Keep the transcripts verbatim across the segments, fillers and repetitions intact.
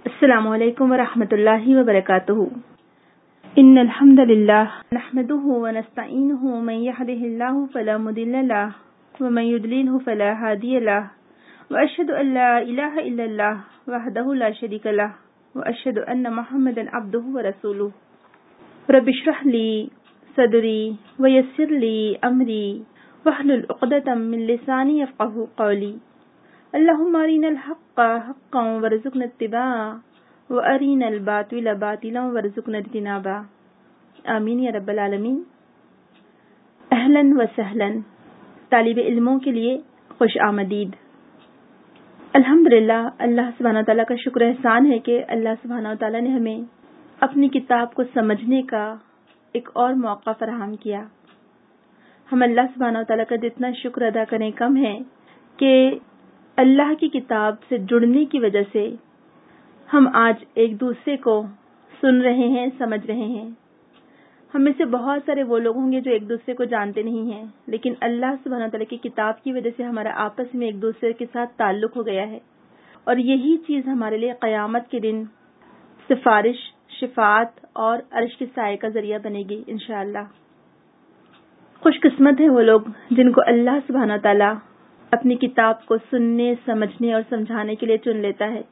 السلام علیکم ورحمۃ اللہ وبرکاتہ ان الحمد للہ نحمده ونستعینه من يهده الله فلا مضل له ومن يضلل فلا هادي له واشهد ان لا اله الا الله وحده لا شريك له واشهد ان محمدا عبده ورسوله رب اشرح لي صدري ويسر لي امري واحلل عقدة من لساني يفقهوا قولي اللهم ارنا الحق حقا وارزقنا اتباعه وارنا الباطل باطلا وارزقنا اجتنابه آمین یا رب العالمین۔ اہلا و سہلا طالب علموں کے لیے خوش آمدید۔ الحمدللہ اللہ سبحانہ وتعالیٰ کا شکر احسان ہے کہ اللہ سبحانہ وتعالیٰ نے ہمیں اپنی کتاب کو سمجھنے کا ایک اور موقع فراہم کیا۔ ہم اللہ سبحانہ وتعالیٰ کا جتنا شکر ادا کریں کم ہے کہ اللہ کی کتاب سے جڑنے کی وجہ سے ہم آج ایک دوسرے کو سن رہے ہیں، سمجھ رہے ہیں۔ ہم میں سے بہت سارے وہ لوگ ہوں گے جو ایک دوسرے کو جانتے نہیں ہیں، لیکن اللہ سبحانہ تعالیٰ کی کتاب کی وجہ سے ہمارا آپس میں ایک دوسرے کے ساتھ تعلق ہو گیا ہے، اور یہی چیز ہمارے لیے قیامت کے دن سفارش، شفاعت اور عرش کے سائے کا ذریعہ بنے گی انشاءاللہ۔ خوش قسمت ہیں وہ لوگ جن کو اللہ سبحانہ تعالیٰ اپنی کتاب کو سننے، سمجھنے اور سمجھانے کے لیے چن لیتا ہے۔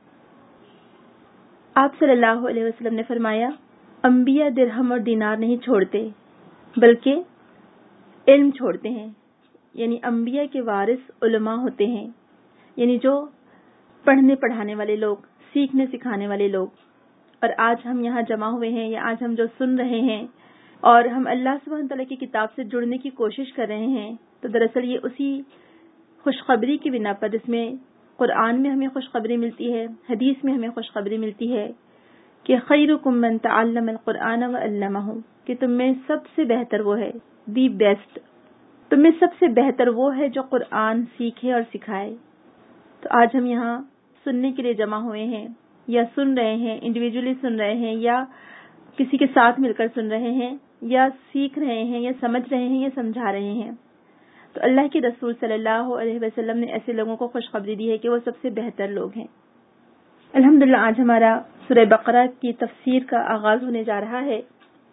آپ صلی اللہ علیہ وسلم نے فرمایا، انبیاء درہم اور دینار نہیں چھوڑتے بلکہ علم چھوڑتے ہیں، یعنی انبیاء کے وارث علماء ہوتے ہیں، یعنی جو پڑھنے پڑھانے والے لوگ، سیکھنے سکھانے والے لوگ۔ اور آج ہم یہاں جمع ہوئے ہیں، یا آج ہم جو سن رہے ہیں اور ہم اللہ سبحانہ تعالیٰ کی کتاب سے جڑنے کی کوشش کر رہے ہیں، تو دراصل یہ اسی خوشخبری کی بنا پر جس میں قرآن میں ہمیں خوشخبری ملتی ہے، حدیث میں ہمیں خوشخبری ملتی ہے کہ خیرکم من تعلم القرآن وعلمہ، کہ تم میں سب سے بہتر وہ ہے، دی بیسٹ، تم میں سب سے بہتر وہ ہے جو قرآن سیکھے اور سکھائے۔ تو آج ہم یہاں سننے کے لیے جمع ہوئے ہیں، یا سن رہے ہیں، انڈیویجولی سن رہے ہیں، یا کسی کے ساتھ مل کر سن رہے ہیں، یا سیکھ رہے ہیں، یا سمجھ رہے ہیں، یا سمجھا رہے ہیں۔ تو اللہ کے رسول صلی اللہ علیہ وسلم نے ایسے لوگوں کو خوشخبری دی ہے کہ وہ سب سے بہتر لوگ ہیں۔ الحمدللہ آج ہمارا سورہ بقرہ کی تفسیر کا آغاز ہونے جا رہا ہے۔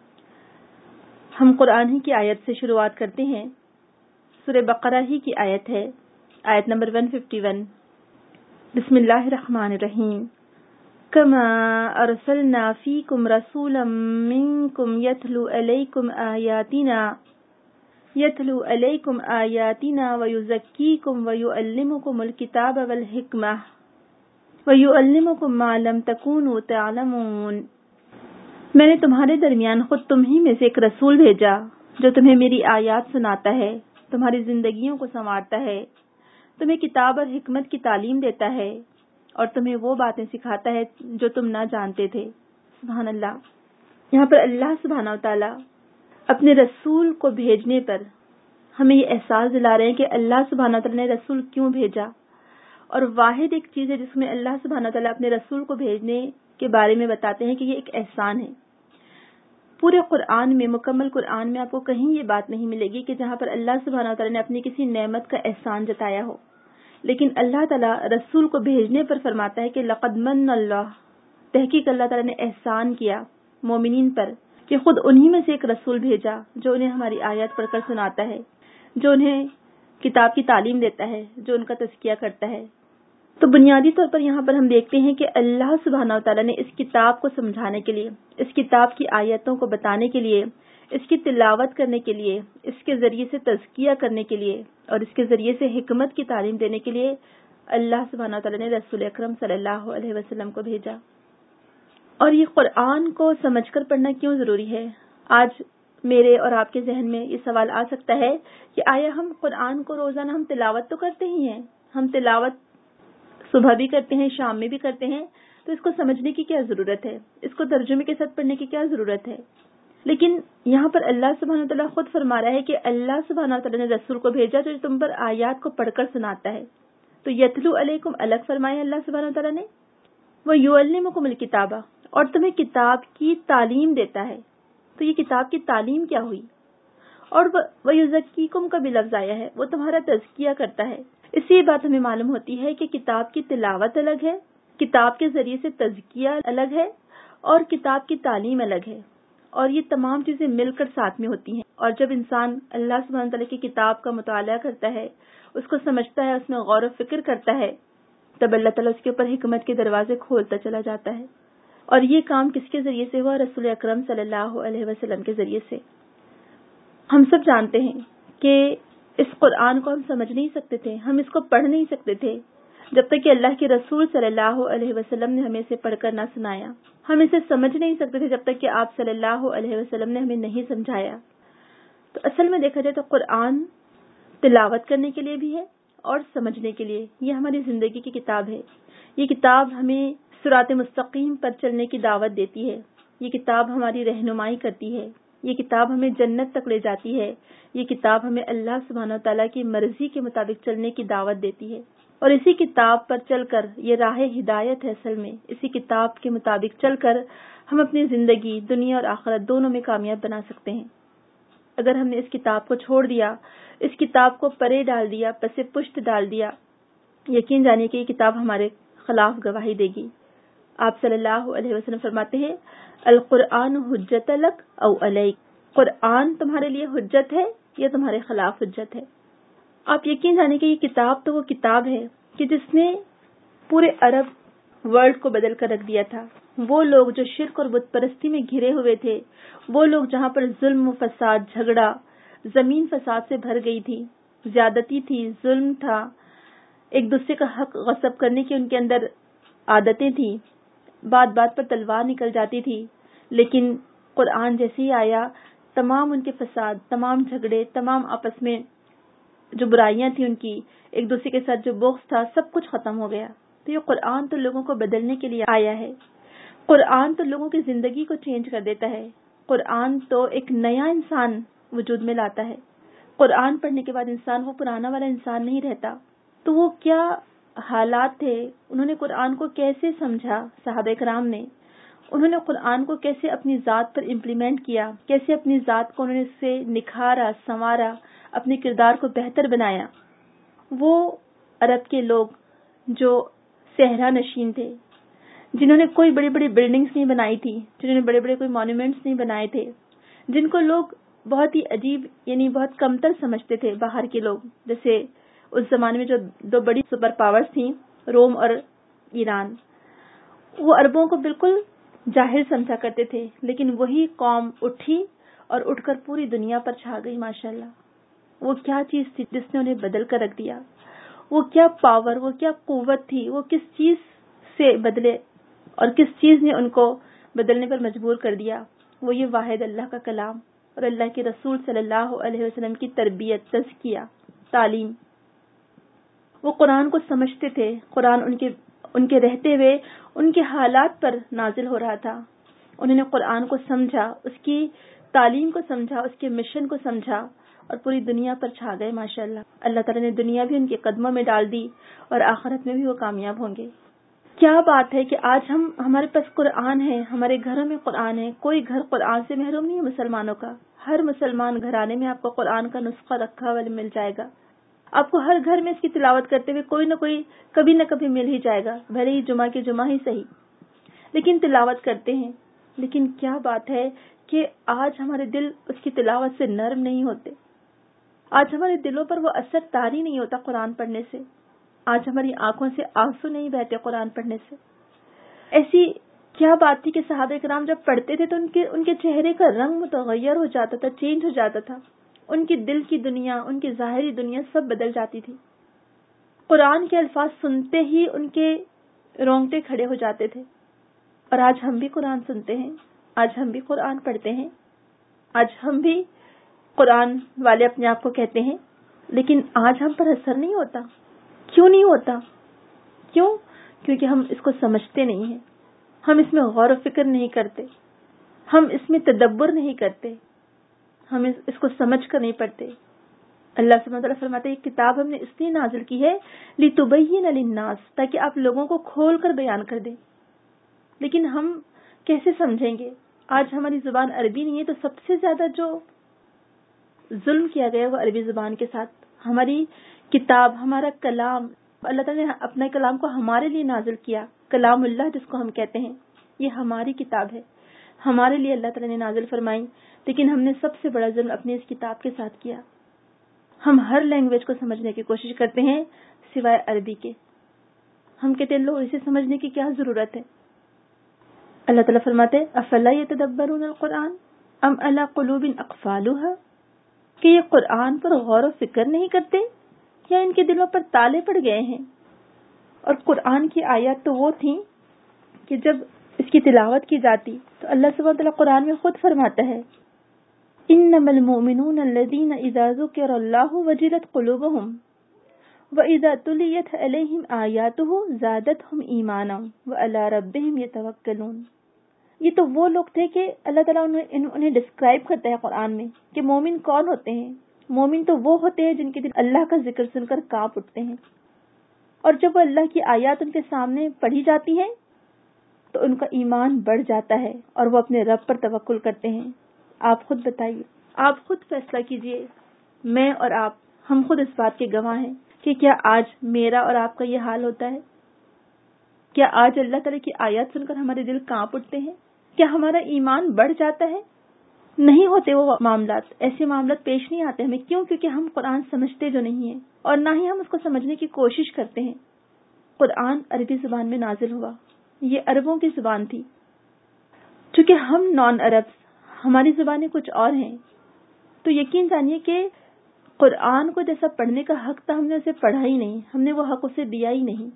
ہم قرآن ہی کی آیت سے شروعات کرتے ہیں۔ سورہ بقرہ ہی کی آیت ہے، آیت نمبر ایک سو اکیاون۔ بسم اللہ الرحمن الرحیم۔ کما ارسلنا فیکم رسولا منکم یتلو علیکم آیاتنا یتلو علیکم آیاتنا ویزکیکم ویعلمکم الکتاب والحکمہ وَيُعَلِّمُكُم مَّا لَمْ تَكُونُوا تَعْلَمُونَ۔ میں نے تمہارے درمیان خود تم ہی میں سے ایک رسول بھیجا جو تمہیں میری آیات سناتا ہے، تمہاری زندگیوں کو سنوارتا ہے، تمہیں کتاب اور حکمت کی تعلیم دیتا ہے، اور تمہیں وہ باتیں سکھاتا ہے جو تم نہ جانتے تھے۔ سبحان اللہ۔ یہاں پر اللہ سبحانہ وتعالی اپنے رسول کو بھیجنے پر ہمیں یہ احساس دلا رہے ہیں کہ اللہ سبحانہ وتعالی نے رسول کیوں بھیجا، اور واحد ایک چیز ہے جس میں اللہ سبحانہ تعالیٰ اپنے رسول کو بھیجنے کے بارے میں بتاتے ہیں کہ یہ ایک احسان ہے۔ پورے قرآن میں، مکمل قرآن میں آپ کو کہیں یہ بات نہیں ملے گی کہ جہاں پر اللہ سبحانہ تعالیٰ نے اپنی کسی نعمت کا احسان جتایا ہو، لیکن اللہ تعالیٰ رسول کو بھیجنے پر فرماتا ہے کہ لقد من اللہ، تحقیق اللہ تعالیٰ نے احسان کیا مومنین پر کہ خود انہی میں سے ایک رسول بھیجا جو انہیں ہماری آیات پڑھ کر سناتا ہے، جو انہیں کتاب کی تعلیم دیتا ہے، جو ان کا تزکیہ کرتا ہے۔ تو بنیادی طور پر یہاں پر ہم دیکھتے ہیں کہ اللہ سبحانہ وتعالیٰ نے اس کتاب کو سمجھانے کے لیے، اس کتاب کی آیتوں کو بتانے کے لیے، اس کی تلاوت کرنے کے لیے، اس کے ذریعے سے تزکیہ کرنے کے لیے، اور اس کے ذریعے سے حکمت کی تعلیم دینے کے لیے اللہ سبحانہ وتعالیٰ نے رسول اکرم صلی اللہ علیہ وسلم کو بھیجا۔ اور یہ قرآن کو سمجھ کر پڑھنا کیوں ضروری ہے؟ آج میرے اور آپ کے ذہن میں یہ سوال آ سکتا ہے کہ آیا ہم قرآن کو روزانہ ہم تلاوت تو کرتے ہی ہیں، ہم تلاوت صبح بھی کرتے ہیں، شام میں بھی کرتے ہیں، تو اس کو سمجھنے کی کیا ضرورت ہے؟ اس کو ترجمے کے ساتھ پڑھنے کی کیا ضرورت ہے؟ لیکن یہاں پر اللہ سبحانہ تعالیٰ خود فرما رہا ہے کہ اللہ سبحانہ تعالیٰ نے رسول کو بھیجا جو تم پر آیات کو پڑھ کر سناتا ہے۔ تو یتلو علیکم الگ فرمایا اللہ سبحانہ تعالیٰ نے، وہ یعلمکم الکتاب، اور تمہیں کتاب کی تعلیم دیتا ہے۔ تو یہ کتاب کی تعلیم کیا ہوئی؟ اور وہ یزکیکم کا بھی لفظ آیا ہے، وہ تمہارا تزکیہ کرتا ہے۔ اس سے یہ بات ہمیں معلوم ہوتی ہے کہ کتاب کی تلاوت الگ ہے، کتاب کے ذریعے سے تزکیہ الگ ہے اور کتاب کی تعلیم الگ ہے، اور یہ تمام چیزیں مل کر ساتھ میں ہوتی ہیں. اور جب انسان اللہ سبحانہ تعالیٰ کی کتاب کا مطالعہ کرتا ہے، اس کو سمجھتا ہے، اس میں غور و فکر کرتا ہے، تب اللہ تعالیٰ اس کے اوپر حکمت کے دروازے کھولتا چلا جاتا ہے. اور یہ کام کس کے ذریعے سے ہوا؟ رسول اکرم صلی اللہ علیہ وسلم کے ذریعے سے. ہم سب جانتے ہیں کہ اس قرآن کو ہم سمجھ نہیں سکتے تھے، ہم اس کو پڑھ نہیں سکتے تھے جب تک کہ اللہ کے رسول صلی اللہ علیہ وسلم نے ہمیں اسے پڑھ کر نہ سنایا. ہم اسے سمجھ نہیں سکتے تھے جب تک کہ آپ صلی اللہ علیہ وسلم نے ہمیں نہیں سمجھایا. تو اصل میں دیکھا جائے تو قرآن تلاوت کرنے کے لیے بھی ہے اور سمجھنے کے لیے. یہ ہماری زندگی کی کتاب ہے. یہ کتاب ہمیں صراط مستقیم پر چلنے کی دعوت دیتی ہے. یہ کتاب ہماری رہنمائی کرتی ہے. یہ کتاب ہمیں جنت تک لے جاتی ہے. یہ کتاب ہمیں اللہ سبحانہ وتعالیٰ کی مرضی کے مطابق چلنے کی دعوت دیتی ہے. اور اسی کتاب پر چل کر یہ راہ ہدایت ہے. اصل میں اسی کتاب کے مطابق چل کر ہم اپنی زندگی دنیا اور آخرت دونوں میں کامیاب بنا سکتے ہیں. اگر ہم نے اس کتاب کو چھوڑ دیا، اس کتاب کو پرے ڈال دیا، پس پشت ڈال دیا، یقین جانیے کہ یہ کتاب ہمارے خلاف گواہی دے گی. آپ صلی اللہ علیہ وسلم فرماتے ہیں القرآن حجت لک او علیک. قرآن تمہارے لیے حجت ہے یا تمہارے خلاف حجت ہے. آپ یقین جانیں کہ یہ کتاب تو وہ کتاب ہے کہ جس نے پورے عرب ورلڈ کو بدل کر رکھ دیا تھا. وہ لوگ جو شرک اور بت پرستی میں گھرے ہوئے تھے، وہ لوگ جہاں پر ظلم و فساد، جھگڑا، زمین فساد سے بھر گئی تھی، زیادتی تھی، ظلم تھا، ایک دوسرے کا حق غصب کرنے کی ان کے اندر عادتیں تھیں، بات بات پر تلوار نکل جاتی تھی. لیکن قرآن جیسے ہی آیا، تمام ان کے فساد، تمام جھگڑے، تمام آپس میں جو برائیاں تھیں ان کی، ایک دوسرے کے ساتھ جو بغض تھا، سب کچھ ختم ہو گیا. تو یہ قرآن تو لوگوں کو بدلنے کے لیے آیا ہے. قرآن تو لوگوں کی زندگی کو چینج کر دیتا ہے. قرآن تو ایک نیا انسان وجود میں لاتا ہے. قرآن پڑھنے کے بعد انسان وہ پرانا والا انسان نہیں رہتا. تو وہ کیا حالات تھے، انہوں نے قرآن کو کیسے سمجھا صحابہ کرام نے، انہوں نے قرآن کو کیسے اپنی ذات پر امپلیمنٹ کیا، کیسے اپنی ذات کو انہوں نے اس سے نکھارا، سنوارا، اپنے کردار کو بہتر بنایا. وہ عرب کے لوگ جو صحرا نشین تھے، جنہوں نے کوئی بڑی بڑی بلڈنگز نہیں بنائی تھی، جنہوں نے بڑے بڑے کوئی مانیومنٹس نہیں بنائے تھے، جن کو لوگ بہت ہی عجیب یعنی بہت کمتر سمجھتے تھے باہر کے لوگ. جیسے اس زمانے میں جو دو بڑی سپر پاورز تھیں، روم اور ایران، وہ عربوں کو بالکل جاہل سمجھا کرتے تھے. لیکن وہی قوم اٹھی اور اٹھ کر پوری دنیا پر چھا گئی. ماشاءاللہ، وہ کیا چیز تھی جس نے انہیں بدل کر رکھ دیا؟ وہ کیا پاور، وہ کیا قوت تھی؟ وہ کس چیز سے بدلے اور کس چیز نے ان کو بدلنے پر مجبور کر دیا؟ وہ یہ واحد اللہ کا کلام اور اللہ کے رسول صلی اللہ علیہ وسلم کی تربیت، تزکیہ، تعلیم. وہ قرآن کو سمجھتے تھے. قرآن ان کے ان کے رہتے ہوئے ان کے حالات پر نازل ہو رہا تھا. انہوں نے قرآن کو سمجھا، اس کی تعلیم کو سمجھا، اس کے مشن کو سمجھا اور پوری دنیا پر چھا گئے. ماشاءاللہ، اللہ تعالیٰ نے دنیا بھی ان کے قدموں میں ڈال دی اور آخرت میں بھی وہ کامیاب ہوں گے. کیا بات ہے کہ آج ہم ہمارے پاس قرآن ہے، ہمارے گھروں میں قرآن ہے. کوئی گھر قرآن سے محروم نہیں ہے مسلمانوں کا. ہر مسلمان گھرانے میں آپ کو قرآن کا نسخہ رکھا ہوا مل جائے گا. آپ کو ہر گھر میں اس کی تلاوت کرتے ہوئے کوئی نہ کوئی کبھی نہ کبھی مل ہی جائے گا، بھلے ہی جمعہ کے جمعہ ہی صحیح، لیکن تلاوت کرتے ہیں. لیکن کیا بات ہے کہ آج ہمارے دل اس کی تلاوت سے نرم نہیں ہوتے. آج ہمارے دلوں پر وہ اثر طاری نہیں ہوتا قرآن پڑھنے سے. آج ہماری آنکھوں سے آنسو نہیں بہتے قرآن پڑھنے سے. ایسی کیا بات تھی کہ صحابہ کرام جب پڑھتے تھے تو ان کے ان کے چہرے کا رنگ متغیر ہو جاتا تھا، چینج ہو جاتا تھا. ان کی دل کی دنیا، ان کی ظاہری دنیا سب بدل جاتی تھی. قرآن کے الفاظ سنتے ہی ان کے رونگٹے کھڑے ہو جاتے تھے. اور آج ہم بھی قرآن سنتے ہیں، آج ہم بھی قرآن پڑھتے ہیں، آج ہم بھی قرآن والے اپنے آپ کو کہتے ہیں، لیکن آج ہم پر اثر نہیں ہوتا. کیوں نہیں ہوتا؟ کیوں؟ کیونکہ ہم اس کو سمجھتے نہیں ہیں، ہم اس میں غور و فکر نہیں کرتے، ہم اس میں تدبر نہیں کرتے، ہم اس کو سمجھ کر نہیں پڑھتے. اللہ سبحانہ وتعالیٰ فرماتے ہیں یہ کتاب ہم نے اس لیے نازل کی ہے لِتُبَيِّنَ لِلنَّاسِ، تاکہ آپ لوگوں کو کھول کر بیان کر دیں. لیکن ہم کیسے سمجھیں گے؟ آج ہماری زبان عربی نہیں ہے، تو سب سے زیادہ جو ظلم کیا گیا وہ عربی زبان کے ساتھ. ہماری کتاب، ہمارا کلام، اللہ تعالیٰ نے اپنے کلام کو ہمارے لیے نازل کیا کلام اللہ جس کو ہم کہتے ہیں، یہ ہماری کتاب ہے، ہمارے لیے اللہ تعالیٰ نے نازل فرمائی، لیکن ہم نے سب سے بڑا ظلم اپنی اس کتاب کے ساتھ کیا۔ ہم ہر لینگویج کو سمجھنے کی کوشش کرتے ہیں سوائے عربی کے۔ ہم کہتے ہیں لو اسے سمجھنے کی کیا ضرورت ہے؟ اللہ تعالیٰ فرماتے افلا یتدبرون القرآن ام علی قلوب اقفالها، کہ یہ قرآن پر غور و فکر نہیں کرتے یا ان کے دلوں پر تالے پڑ گئے ہیں؟ اور قرآن کی آیات تو وہ تھیں کہ جب اس کی تلاوت کی جاتی تو اللہ سبحانہ وتعالیٰ قرآن میں خود فرماتا ہے انما المؤمنون الذین اذا ذکر اللہ وجلت قلوبهم وَإِذَا تُلِيَتْ عَلَيْهِمْ آيَاتُهُ زَادَتْهُمْ إِيمَانًا وَعَلَى رَبِّهِمْ يَتَوَكَّلُونَ۔ یہ تو وہ لوگ تھے کہ اللہ تعالیٰ انہیں, انہیں ڈسکرائب کرتا ہے قرآن میں کہ مومن کون ہوتے ہیں۔ مومن تو وہ ہوتے ہیں جن کے دل اللہ کا ذکر سن کر کانپ اٹھتے ہیں، اور جب وہ اللہ کی آیات ان کے سامنے پڑھی جاتی ہیں تو ان کا ایمان بڑھ جاتا ہے اور وہ اپنے رب پر توکل کرتے ہیں۔ آپ خود بتائیے، آپ خود فیصلہ کیجئے، میں اور آپ ہم خود اس بات کے گواہ ہیں کہ کیا آج میرا اور آپ کا یہ حال ہوتا ہے؟ کیا آج اللہ تعالیٰ کی آیات سن کر ہمارے دل کانپ اٹھتے ہیں؟ کیا ہمارا ایمان بڑھ جاتا ہے؟ نہیں ہوتے وہ معاملات، ایسے معاملات پیش نہیں آتے ہمیں۔ کیوں؟ کیونکہ ہم قرآن سمجھتے جو نہیں ہیں اور نہ ہی ہم اس کو سمجھنے کی کوشش کرتے ہیں۔ قرآن عربی زبان میں نازل ہوا، یہ عربوں کی زبان تھی۔ چونکہ ہم نان عرب، ہماری زبانیں کچھ اور ہیں، تو یقین جانیے کہ قرآن کو جیسا پڑھنے کا حق تھا ہم نے اسے پڑھا ہی نہیں، ہم نے وہ حق اسے دیا ہی نہیں۔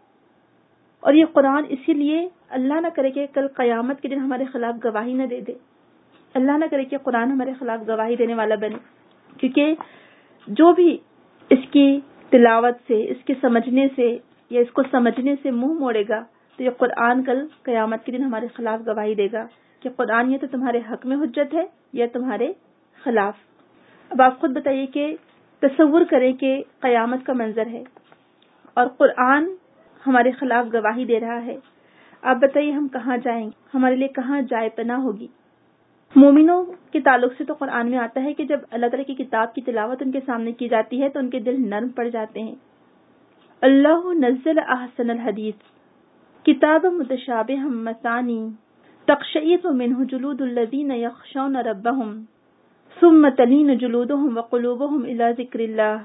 اور یہ قرآن اسی لیے اللہ نہ کرے کہ کل قیامت کے دن ہمارے خلاف گواہی نہ دے دے، اللہ نہ کرے کہ قرآن ہمارے خلاف گواہی دینے والا بنے، کیونکہ جو بھی اس کی تلاوت سے، اس کے سمجھنے سے یا اس کو سمجھنے سے منہ موڑے گا تو یہ قرآن کل قیامت کے دن ہمارے خلاف گواہی دے گا کہ قرآن یہ تو تمہارے حق میں حجت ہے یا تمہارے خلاف۔ اب آپ خود بتائیے کہ تصور کریں کہ قیامت کا منظر ہے اور قرآن ہمارے خلاف گواہی دے رہا ہے، آپ بتائیے ہم کہاں جائیں گے؟ ہمارے لیے کہاں جائے پناہ ہوگی؟ مومنوں کے تعلق سے تو قرآن میں آتا ہے کہ جب اللہ تعالیٰ کی کتاب کی تلاوت ان کے سامنے کی جاتی ہے تو ان کے دل نرم پڑ جاتے ہیں۔ اللہ نزل احسن الحدیث کتاب متشابہ مثانی تقشعر منہ جلود الذین یخشون ربہم ثم تلین جلودہم وقلوبہم الی ذکر اللہ۔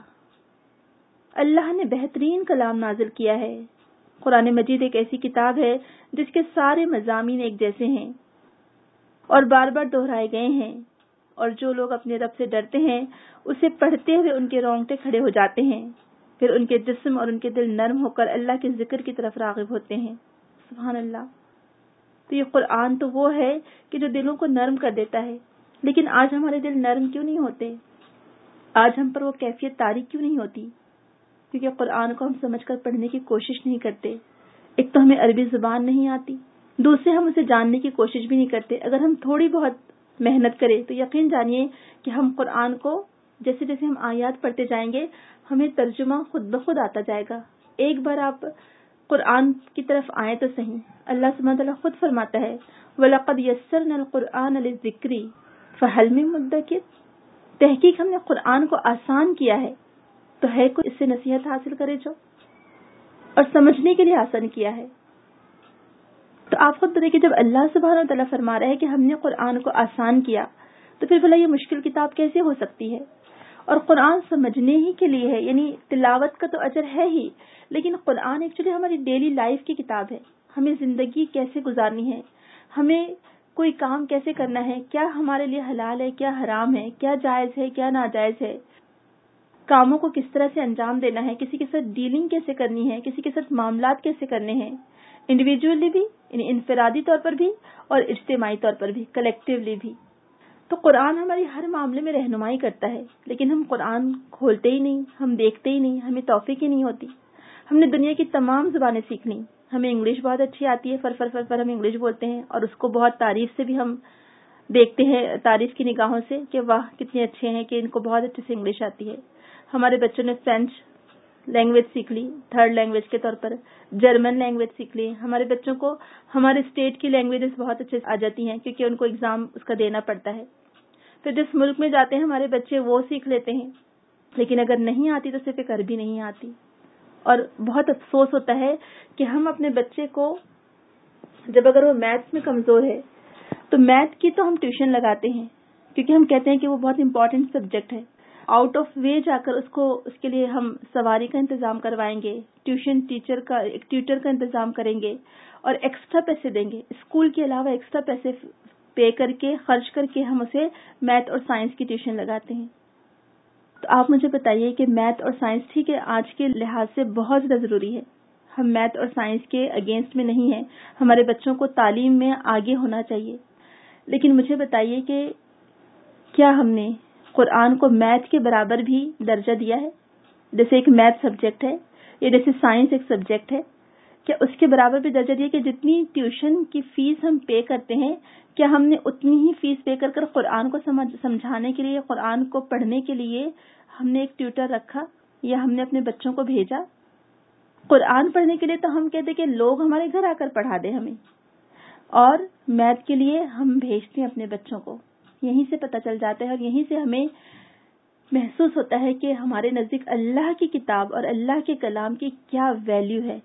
اللہ نے بہترین کلام نازل کیا ہے۔ قرآن مجید ایک ایسی کتاب ہے جس کے سارے مضامین ایک جیسے ہیں اور بار بار دہرائے گئے ہیں، اور جو لوگ اپنے رب سے ڈرتے ہیں اسے پڑھتے ہوئے ان کے رونگٹے کھڑے ہو جاتے ہیں، پھر ان کے جسم اور ان کے دل نرم ہو کر اللہ کے ذکر کی طرف راغب ہوتے ہیں۔ سبحان اللہ۔ تو یہ قرآن تو وہ ہے کہ جو دلوں کو نرم کر دیتا ہے، لیکن آج ہمارے دل نرم کیوں نہیں ہوتے؟ آج ہم پر وہ کیفیت طاری کیوں نہیں ہوتی؟ کیونکہ قرآن کو ہم سمجھ کر پڑھنے کی کوشش نہیں کرتے۔ ایک تو ہمیں عربی زبان نہیں آتی، دوسرے ہم اسے جاننے کی کوشش بھی نہیں کرتے۔ اگر ہم تھوڑی بہت محنت کریں تو یقین جانیے کہ ہم قرآن کو جیسے جیسے ہم آیات پڑھتے جائیں گے ہمیں ترجمہ خود بخود آتا جائے گا۔ ایک بار آپ قرآن کی طرف آئیں تو صحیح، اللہ سبحانہ وتعالیٰ خود فرماتا ہے وَلَقَدْ يَسَّرْنَا الْقُرْآنَ لِلذِّكْرِ فَهَلْ مِن مُدَّكِرٍ، تحقیق ہم نے قرآن کو آسان کیا ہے تو ہے کوئی اس سے نصیحت حاصل کرے جو، اور سمجھنے کے لیے آسان کیا ہے۔ تو آپ خود بتائیے کہ جب اللہ سبحانہ وتعالیٰ فرما رہا ہے کہ ہم نے قرآن کو آسان کیا تو پھر بھلا یہ مشکل کتاب کیسے ہو سکتی ہے؟ اور قرآن سمجھنے ہی کے لیے ہے، یعنی تلاوت کا تو اجر ہے ہی، لیکن قرآن ایکچولی ہماری ڈیلی لائف کی کتاب ہے۔ ہمیں زندگی کیسے گزارنی ہے، ہمیں کوئی کام کیسے کرنا ہے، کیا ہمارے لیے حلال ہے، کیا حرام ہے، کیا جائز ہے، کیا ناجائز ہے، کاموں کو کس طرح سے انجام دینا ہے، کسی کے ساتھ ڈیلنگ کیسے کرنی ہے، کسی کے ساتھ معاملات کیسے کرنے ہیں، انڈیویجولی بھی، یعنی انفرادی طور پر بھی اور اجتماعی طور پر بھی، کلیکٹیولی بھی۔ تو قرآن ہماری ہر معاملے میں رہنمائی کرتا ہے، لیکن ہم قرآن کھولتے ہی نہیں، ہم دیکھتے ہی نہیں، ہمیں توفیق ہی نہیں ہوتی۔ ہم نے دنیا کی تمام زبانیں سیکھ لی، ہمیں انگلش بہت اچھی آتی ہے، فر فر فر فر ہم انگلش بولتے ہیں اور اس کو بہت تعریف سے بھی ہم دیکھتے ہیں، تعریف کی نگاہوں سے کہ واہ کتنے اچھے ہیں کہ ان کو بہت اچھے سے انگلش آتی ہے۔ ہمارے بچوں نے فرینچ لینگویج سیکھ لی تھرڈ لینگویج کے طور پر، جرمن لینگویج سیکھ لی۔ ہمارے بچوں کو ہمارے اسٹیٹ کی لینگویجز بہت اچھے سے آ جاتی ہیں کیونکہ ان کو ایگزام اس کا دینا پڑتا ہے۔ پھر جس ملک میں جاتے ہیں ہمارے بچے وہ سیکھ لیتے ہیں، لیکن اگر نہیں آتی تو صرف ایک عربی نہیں آتی۔ اور بہت افسوس ہوتا ہے کہ ہم اپنے بچے کو جب اگر وہ میتھس میں کمزور ہے تو میتھ کی تو ہم ٹیوشن لگاتے ہیں کیونکہ ہم کہتے ہیں کہ وہ بہت امپورٹنٹ سبجیکٹ ہے. آؤٹ آف وے جا کر اس کو اس کے لیے ہم سواری کا انتظام کروائیں گے, ٹیوشن ٹیچر کا ایک ٹیوٹر کا انتظام کریں گے اور ایکسٹرا پیسے دیں گے. اسکول کے علاوہ ایکسٹرا پیسے پے کر کے خرچ کر کے ہم اسے میتھ اور سائنس کی ٹیوشن لگاتے ہیں. تو آپ مجھے بتائیے کہ میتھ اور سائنس ٹھیک ہے آج کے لحاظ سے بہت زیادہ ضروری ہے, ہم میتھ اور سائنس کے اگینسٹ میں نہیں ہیں, ہمارے بچوں کو تعلیم میں آگے ہونا چاہیے, لیکن مجھے بتائیے کہ کیا ہم نے قرآن کو میتھ کے برابر بھی درجہ دیا ہے؟ جیسے ایک میتھ سبجیکٹ ہے یا جیسے سائنس ایک سبجیکٹ ہے, کیا اس کے برابر بھی درجہ دیا کہ جتنی ٹیوشن کی فیس ہم پے کرتے ہیں کیا ہم نے اتنی ہی فیس پے کر کر قرآن کو سمجھانے کے لیے, قرآن کو پڑھنے کے لیے ہم نے ایک ٹیوٹر رکھا یا ہم نے اپنے بچوں کو بھیجا؟ قرآن پڑھنے کے لیے تو ہم کہتے کہ لوگ ہمارے گھر آ کر پڑھا دیں ہمیں, اور میتھ کے لیے ہم بھیجتے ہیں اپنے بچوں کو. یہیں سے پتہ چل جاتا ہے اور یہیں سے ہمیں محسوس ہوتا ہے کہ ہمارے نزدیک اللہ کی کتاب اور اللہ کے کلام کی کیا ویلیو ہے.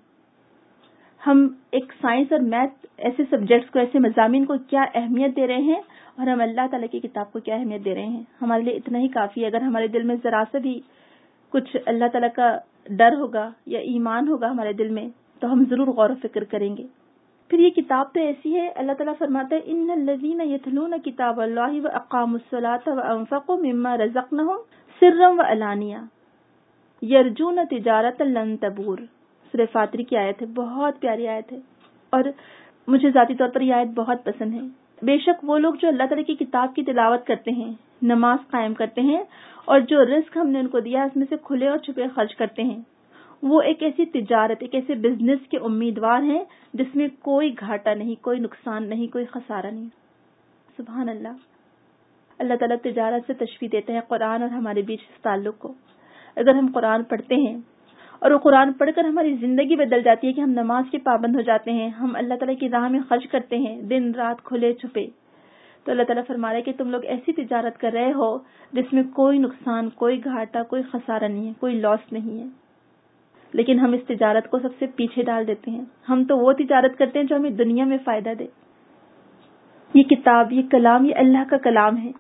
ہم ایک سائنس اور میتھ ایسے سبجیکٹس کو, ایسے مضامین کو کیا اہمیت دے رہے ہیں اور ہم اللہ تعالیٰ کی کتاب کو کیا اہمیت دے رہے ہیں. ہمارے لیے اتنا ہی کافی ہے. اگر ہمارے دل میں ذرا سا بھی کچھ اللہ تعالیٰ کا ڈر ہوگا یا ایمان ہوگا ہمارے دل میں تو ہم ضرور غور و فکر کریں گے. پھر یہ کتاب تو ایسی ہے, اللہ تعالیٰ فرماتا ہے ان الذین یتلون کتاب اللہ واقاموا الصلاۃ وانفقوا مما رزقناہم سرا وعلانیہ یرجون تجارۃ لن تبور. سورہ فاطر کی آیت ہے, بہت پیاری آیت ہے اور مجھے ذاتی طور پر یہ آیت بہت پسند ہے. بے شک وہ لوگ جو اللہ تعالیٰ کی کتاب کی تلاوت کرتے ہیں, نماز قائم کرتے ہیں اور جو رزق ہم نے ان کو دیا اس میں سے کھلے اور چھپے خرچ کرتے ہیں, وہ ایک ایسی تجارت, ایک ایسے بزنس کے امیدوار ہیں جس میں کوئی گھاٹا نہیں, کوئی نقصان نہیں, کوئی خسارہ نہیں. سبحان اللہ. اللہ تعالیٰ تجارت سے تشبیہ دیتے ہیں قرآن اور ہمارے بیچ اس تعلق کو. اگر ہم قرآن پڑھتے ہیں اور وہ قرآن پڑھ کر ہماری زندگی بدل جاتی ہے کہ ہم نماز کے پابند ہو جاتے ہیں, ہم اللہ تعالیٰ کی راہ میں خرچ کرتے ہیں دن رات کھلے چھپے, تو اللہ تعالیٰ فرما رہا ہے کہ تم لوگ ایسی تجارت کر رہے ہو جس میں کوئی نقصان, کوئی گھاٹا, کوئی خسارہ نہیں ہے, کوئی لاس نہیں ہے. لیکن ہم اس تجارت کو سب سے پیچھے ڈال دیتے ہیں. ہم تو وہ تجارت کرتے ہیں جو ہمیں دنیا میں فائدہ دے. یہ کتاب, یہ کلام, یہ اللہ کا کلام ہے.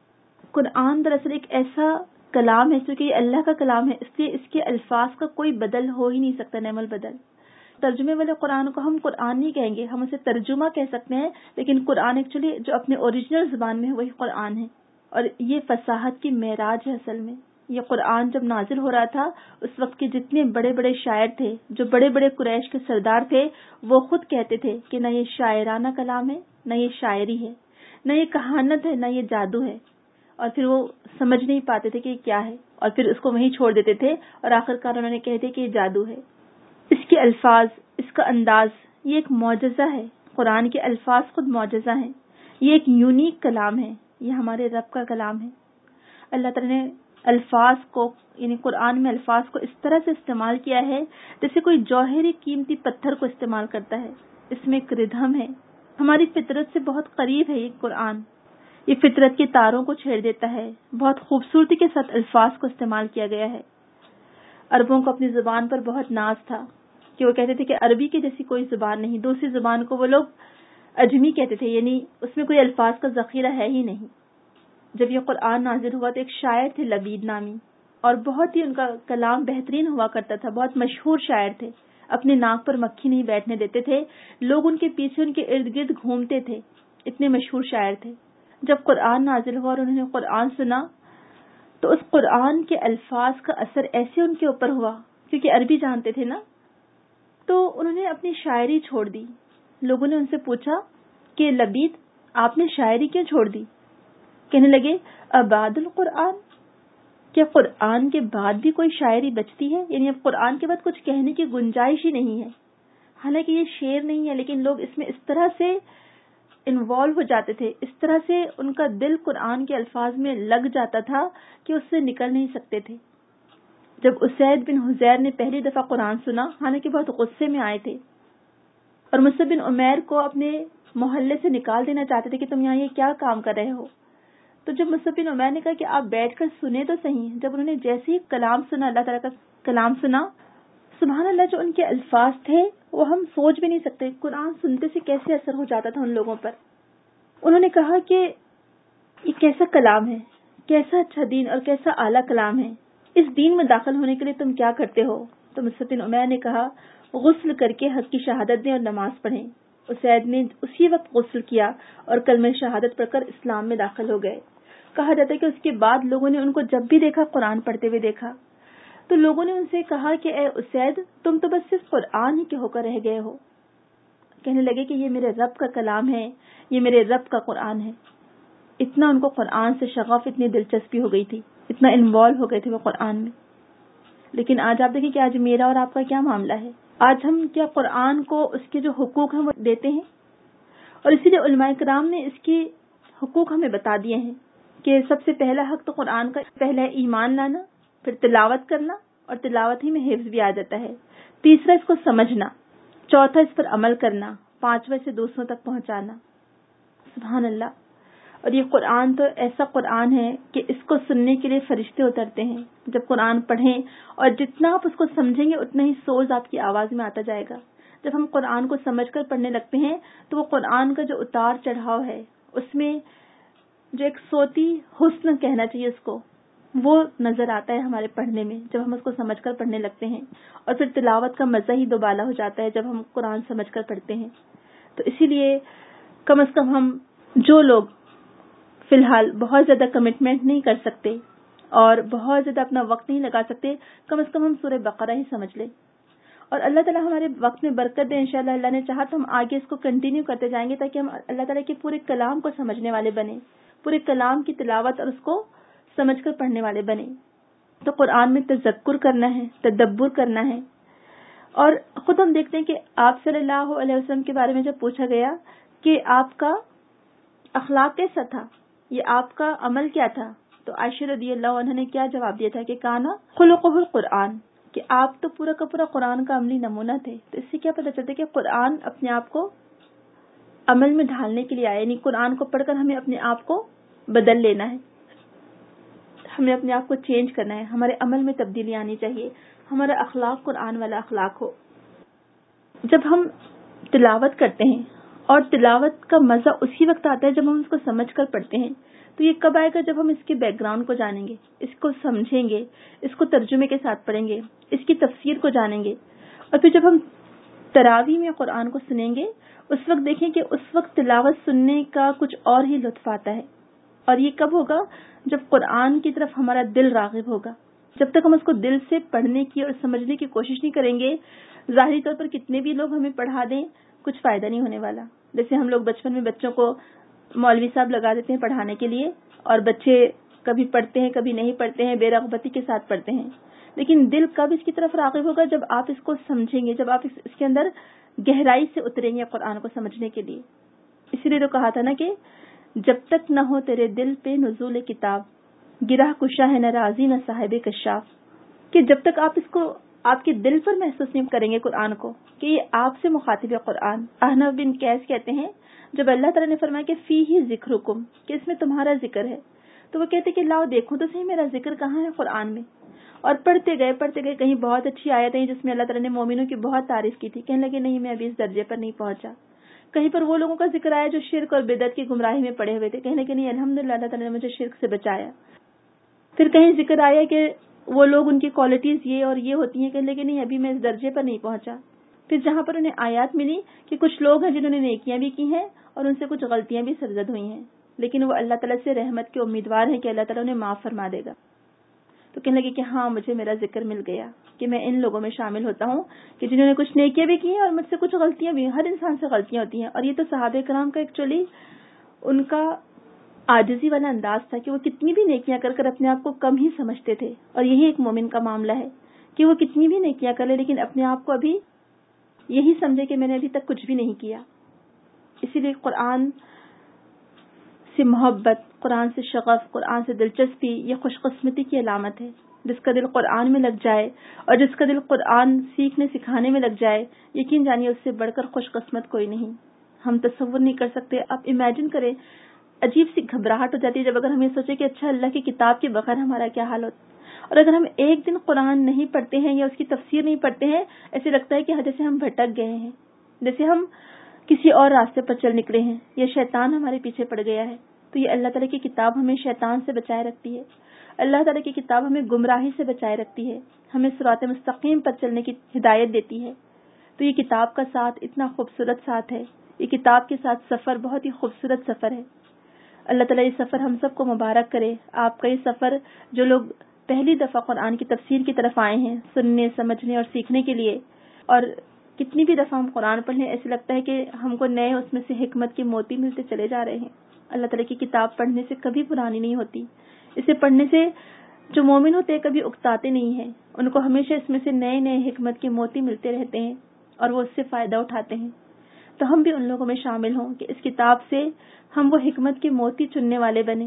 قرآن دراصل ایک ایسا کلام ہے کیونکہ یہ اللہ کا کلام ہے, اس لیے اس کے الفاظ کا کوئی بدل ہو ہی نہیں سکتا, نعم البدل. ترجمے والے قرآن کو ہم قرآن نہیں کہیں گے, ہم اسے ترجمہ کہہ سکتے ہیں, لیکن قرآن ایکچولی جو اپنے اوریجنل زبان میں ہے وہی قرآن ہے. اور یہ فصاحت کی معراج ہے اصل میں. یہ قرآن جب نازل ہو رہا تھا اس وقت کے جتنے بڑے بڑے شاعر تھے, جو بڑے بڑے قریش کے سردار تھے, وہ خود کہتے تھے کہ نہ یہ شاعرانہ کلام ہے, نہ یہ شاعری ہے, نہ یہ کہانت ہے, نہ یہ جادو ہے. اور پھر وہ سمجھ نہیں پاتے تھے کہ یہ کیا ہے, اور پھر اس کو وہیں چھوڑ دیتے تھے اور آخر کار انہوں نے کہہ دیا کہ یہ جادو ہے. اس کے الفاظ, اس کا انداز, یہ ایک معجزہ ہے. قرآن کے الفاظ خود معجزہ ہیں. یہ ایک یونیک کلام ہے, یہ ہمارے رب کا کلام ہے. اللہ تعالیٰ نے الفاظ کو, یعنی قرآن میں الفاظ کو اس طرح سے استعمال کیا ہے جیسے کوئی جوہری قیمتی پتھر کو استعمال کرتا ہے. اس میں ایک ردھم ہے, ہماری فطرت سے بہت قریب ہے یہ قرآن. یہ فطرت کے تاروں کو چھیڑ دیتا ہے. بہت خوبصورتی کے ساتھ الفاظ کو استعمال کیا گیا ہے. عربوں کو اپنی زبان پر بہت ناز تھا کہ وہ کہتے تھے کہ عربی کی جیسی کوئی زبان نہیں. دوسری زبان کو وہ لوگ اجمی کہتے تھے, یعنی اس میں کوئی الفاظ کا ذخیرہ ہے ہی نہیں. جب یہ قرآن نازل ہوا تو ایک شاعر تھے لبید نامی, اور بہت ہی ان کا کلام بہترین ہوا کرتا تھا. بہت مشہور شاعر تھے, اپنے ناک پر مکھی نہیں بیٹھنے دیتے تھے, لوگ ان کے پیچھے ان کے ارد گرد گھومتے تھے, اتنے مشہور شاعر تھے. جب قرآن نازل ہوا اور انہوں نے قرآن سنا تو اس قرآن کے الفاظ کا اثر ایسے ان کے اوپر ہوا, کیونکہ عربی جانتے تھے نا, تو انہوں نے اپنی شاعری چھوڑ دی. لوگوں نے ان سے پوچھا کہ لبید آپ نے شاعری کیوں چھوڑ دی؟ کہنے لگے ابعد القرآن, کیا قرآن کے بعد بھی کوئی شاعری بچتی ہے؟ یعنی اب قرآن کے بعد کچھ کہنے کی گنجائش ہی نہیں ہے. حالانکہ یہ شعر نہیں ہے, لیکن لوگ اس میں اس طرح سے انوالو ہو جاتے تھے, اس طرح سے ان کا دل قرآن کے الفاظ میں لگ جاتا تھا کہ اس سے نکل نہیں سکتے تھے. جب اسید بن حذیر نے پہلی دفعہ قرآن سنا, حالانکہ بہت غصے میں آئے تھے اور مصعب بن عمیر کو اپنے محلے سے نکال دینا چاہتے تھے کہ تم یہاں یہ کیا کام کر رہے ہو, تو جب مصعب بن عمیر نے کہا کہ آپ بیٹھ کر سنیں تو صحیح, جب انہوں نے جیسے ہی کلام سنا, اللہ تعالیٰ کا کلام سنا, سبحان اللہ، جو ان کے الفاظ تھے وہ ہم سوچ بھی نہیں سکتے. قرآن سنتے سے کیسے اثر ہو جاتا تھا ان لوگوں پر. انہوں نے کہا کہ یہ کیسا کلام ہے، کیسا اچھا دین اور کیسا اعلیٰ کلام ہے. اس دین میں داخل ہونے کے لیے تم کیا کرتے ہو؟ تو مصعب بن عمیر نے کہا غسل کر کے حق کی شہادت دیں اور نماز پڑھیں. اسید نے اسی وقت غسل کیا اور کلمہ شہادت پڑھ کر اسلام میں داخل ہو گئے. کہا جاتا ہے کہ اس کے بعد لوگوں نے ان کو جب بھی دیکھا قرآن پڑھتے ہوئے دیکھا تو لوگوں نے ان سے کہا کہ اے اسید، تم تو بس صرف قرآن ہی کے ہو کر رہ گئے ہو. کہنے لگے کہ یہ میرے رب کا کلام ہے، یہ میرے رب کا قرآن ہے. اتنا ان کو قرآن سے شغف، اتنی دلچسپی ہو گئی تھی، اتنا انوالو ہو گئے تھے وہ قرآن میں. لیکن آج آپ دیکھیں کہ آج میرا اور آپ کا کیا معاملہ ہے. آج ہم کیا قرآن کو اس کے جو حقوق ہیں وہ دیتے ہیں؟ اور اسی لیے علماء کرام نے اس کے حقوق ہمیں بتا دیے ہیں کہ سب سے پہلا حق تو قرآن کا پہلا ہے ایمان لانا، پھر تلاوت کرنا، اور تلاوت ہی میں حفظ بھی آ جاتا ہے. تیسرا اس کو سمجھنا، چوتھا اس پر عمل کرنا، پانچواں اسے دوسروں تک پہنچانا. سبحان اللہ. اور یہ قرآن تو ایسا قرآن ہے کہ اس کو سننے کے لیے فرشتے اترتے ہیں. جب قرآن پڑھیں اور جتنا آپ اس کو سمجھیں گے اتنا ہی سوز آپ کی آواز میں آتا جائے گا. جب ہم قرآن کو سمجھ کر پڑھنے لگتے ہیں تو وہ قرآن کا جو اتار چڑھاؤ ہے، اس میں جو ایک صوتی حسن کہنا چاہیے اس کو، وہ نظر آتا ہے ہمارے پڑھنے میں جب ہم اس کو سمجھ کر پڑھنے لگتے ہیں. اور پھر تلاوت کا مزہ ہی دوبالا ہو جاتا ہے جب ہم قرآن سمجھ کر پڑھتے ہیں. تو اسی لیے کم از کم ہم جو لوگ فی الحال بہت زیادہ کمٹمنٹ نہیں کر سکتے اور بہت زیادہ اپنا وقت نہیں لگا سکتے، کم از کم ہم سورہ بقرہ ہی سمجھ لیں. اور اللہ تعالیٰ ہمارے وقت میں برکت دے. انشاءاللہ اللہ نے چاہا تو ہم آگے اس کو کنٹینیو کرتے جائیں گے تاکہ ہم اللہ تعالیٰ کے پورے کلام کو سمجھنے والے بنیں، پورے کلام کی تلاوت اور اس کو سمجھ کر پڑھنے والے بنیں. تو قرآن میں تذکر کرنا ہے، تدبر کرنا ہے. اور خود ہم دیکھتے ہیں کہ آپ صلی اللہ علیہ وسلم کے بارے میں جب پوچھا گیا کہ آپ کا اخلاق کیسا تھا، یہ آپ کا عمل کیا تھا، تو عائشہ رضی اللہ عنہ نے کیا جواب دیا تھا کہ کانا خلقہ القرآن، کہ آپ تو پورا کا پورا قرآن کا عملی نمونہ تھے. تو اس سے کیا پتہ چلتا ہے کہ قرآن اپنے آپ کو عمل میں ڈھالنے کے لیے آیا، یعنی قرآن کو پڑھ کر ہمیں اپنے آپ کو بدل لینا ہے، ہمیں اپنے آپ کو چینج کرنا ہے، ہمارے عمل میں تبدیلی آنی چاہیے، ہمارا اخلاق قرآن والا اخلاق ہو. جب ہم تلاوت کرتے ہیں، اور تلاوت کا مزہ اسی وقت آتا ہے جب ہم اس کو سمجھ کر پڑھتے ہیں، تو یہ کب آئے گا جب ہم اس کے بیک گراؤنڈ کو جانیں گے، اس کو سمجھیں گے، اس کو ترجمے کے ساتھ پڑھیں گے، اس کی تفسیر کو جانیں گے. اور پھر جب ہم تراویح میں قرآن کو سنیں گے، اس وقت دیکھیں کہ اس وقت تلاوت سننے کا کچھ اور ہی لطف آتا ہے. اور یہ کب ہوگا؟ جب قرآن کی طرف ہمارا دل راغب ہوگا. جب تک ہم اس کو دل سے پڑھنے کی اور سمجھنے کی کوشش نہیں کریں گے، ظاہری طور پر کتنے بھی لوگ ہمیں پڑھا دیں کچھ فائدہ نہیں ہونے والا. جیسے ہم لوگ بچپن میں بچوں کو مولوی صاحب لگا دیتے ہیں پڑھانے کے لیے، اور بچے کبھی پڑھتے ہیں کبھی نہیں پڑھتے ہیں، بے رغبتی کے ساتھ پڑھتے ہیں. لیکن دل کب اس کی طرف راغب ہوگا؟ جب آپ اس کو سمجھیں گے، جب آپ اس کے اندر گہرائی سے اتریں گے قرآن کو سمجھنے کے لیے. اسی لیے تو کہا تھا نا کہ جب تک نہ ہو تیرے دل پہ نزول کتاب، گرہ کشا ہے نہ راضی نہ صاحب کشاف، کہ جب تک آپ اس کو آپ کے دل پر محسوس نہیں کریں گے قرآن کو کہ یہ آپ سے مخاطب ہے قرآن. احنف بن قیس کہتے ہیں جب اللہ تعالیٰ نے فرمایا کہ فی ہی ذکرکم، کہ اس میں تمہارا ذکر ہے، تو وہ کہتے کہ لاؤ دیکھو تو صحیح میرا ذکر کہاں ہے قرآن میں. اور پڑھتے گئے پڑھتے گئے کہیں بہت اچھی آیت ہیں جس میں اللہ تعالیٰ نے مومنوں کی بہت تعریف کی تھی، کہنے لگے نہیں میں ابھی اس درجے پر نہیں پہنچا. کہیں پر وہ لوگوں کا ذکر آیا جو شرک اور بدعت کی گمراہی میں پڑے ہوئے تھے، کہنے لگے نہیں الحمدللہ اللہ تعالیٰ نے مجھے شرک سے بچایا. پھر کہیں ذکر آیا کہ وہ لوگ ان کی کوالٹیز یہ اور یہ ہوتی ہیں، کہنے لگے نہیں ابھی میں اس درجے پر نہیں پہنچا. پھر جہاں پر انہیں آیات ملی کہ کچھ لوگ ہیں جنہوں نے نیکیاں بھی کی ہیں اور ان سے کچھ غلطیاں بھی سرزد ہوئی ہیں، لیکن وہ اللہ تعالیٰ سے رحمت کے امیدوار ہیں کہ اللہ تعالیٰ انہیں معاف فرما دے گا. تو کہنے لگے کہ ہاں مجھے میرا ذکر مل گیا کہ میں ان لوگوں میں شامل ہوتا ہوں کہ جنہوں نے کچھ نیکیاں بھی کی ہیں اور مجھ سے کچھ غلطیاں بھی. ہر انسان سے غلطیاں ہوتی ہیں، اور یہ تو صحابہ کرام کا ایکچولی ان کا عاجزی والا انداز تھا کہ وہ کتنی بھی نیکیاں کر کر اپنے آپ کو کم ہی سمجھتے تھے. اور یہی ایک مومن کا معاملہ ہے کہ وہ کتنی بھی نیکیاں کر لے لیکن اپنے آپ کو ابھی یہی سمجھے کہ میں نے ابھی تک کچھ بھی نہیں کیا. اسی لیے قرآن سے محبت، قرآن سے شغف، قرآن سے دلچسپی یہ خوش قسمتی کی علامت ہے. جس کا دل قرآن میں لگ جائے اور جس کا دل قرآن سیکھنے سکھانے میں لگ جائے، یقین جانیے اس سے بڑھ کر خوش قسمت کوئی نہیں. ہم تصور نہیں کر سکتے. آپ امیجن کریں عجیب سی گھبراہٹ ہو جاتی ہے جب اگر ہم یہ سوچیں کہ اچھا اللہ کی کتاب کے بغیر ہمارا کیا حال ہوتا. اور اگر ہم ایک دن قرآن نہیں پڑھتے ہیں یا اس کی تفسیر نہیں پڑھتے ہیں, ایسے لگتا ہے کہ جیسے ہم بھٹک گئے ہیں, جیسے ہم کسی اور راستے پر چل نکلے ہیں یا شیطان ہمارے پیچھے پڑ گیا ہے. تو یہ اللہ تعالیٰ کی کتاب ہمیں شیطان سے بچائے رکھتی ہے. اللہ تعالیٰ کی کتاب ہمیں گمراہی سے بچائے رکھتی ہے, ہمیں صراط مستقیم پر چلنے کی ہدایت دیتی ہے. تو یہ کتاب کا ساتھ اتنا خوبصورت ساتھ ہے, یہ کتاب کے ساتھ سفر بہت ہی خوبصورت سفر ہے. اللہ تعالیٰ یہ سفر ہم سب کو مبارک کرے. آپ کا یہ سفر جو لوگ پہلی دفعہ قرآن کی تفسیر کی طرف آئے ہیں سننے سمجھنے اور سیکھنے کے لیے, اور کتنی بھی دفعہ ہم قرآن پڑھ لیں ایسے لگتا ہے کہ ہم کو نئے اس میں سے حکمت کے موتی ملتے چلے جا رہے ہیں. اللہ تعالیٰ کی کتاب پڑھنے سے کبھی پرانی نہیں ہوتی. اسے پڑھنے سے جو مومن ہوتے ہیں کبھی اکتاتے نہیں ہیں, ان کو ہمیشہ اس میں سے نئے نئے حکمت کے موتی ملتے رہتے ہیں اور وہ اس سے فائدہ اٹھاتے ہیں. تو ہم بھی ان لوگوں میں شامل ہوں کہ اس کتاب سے ہم وہ حکمت کے موتی چننے والے بنیں,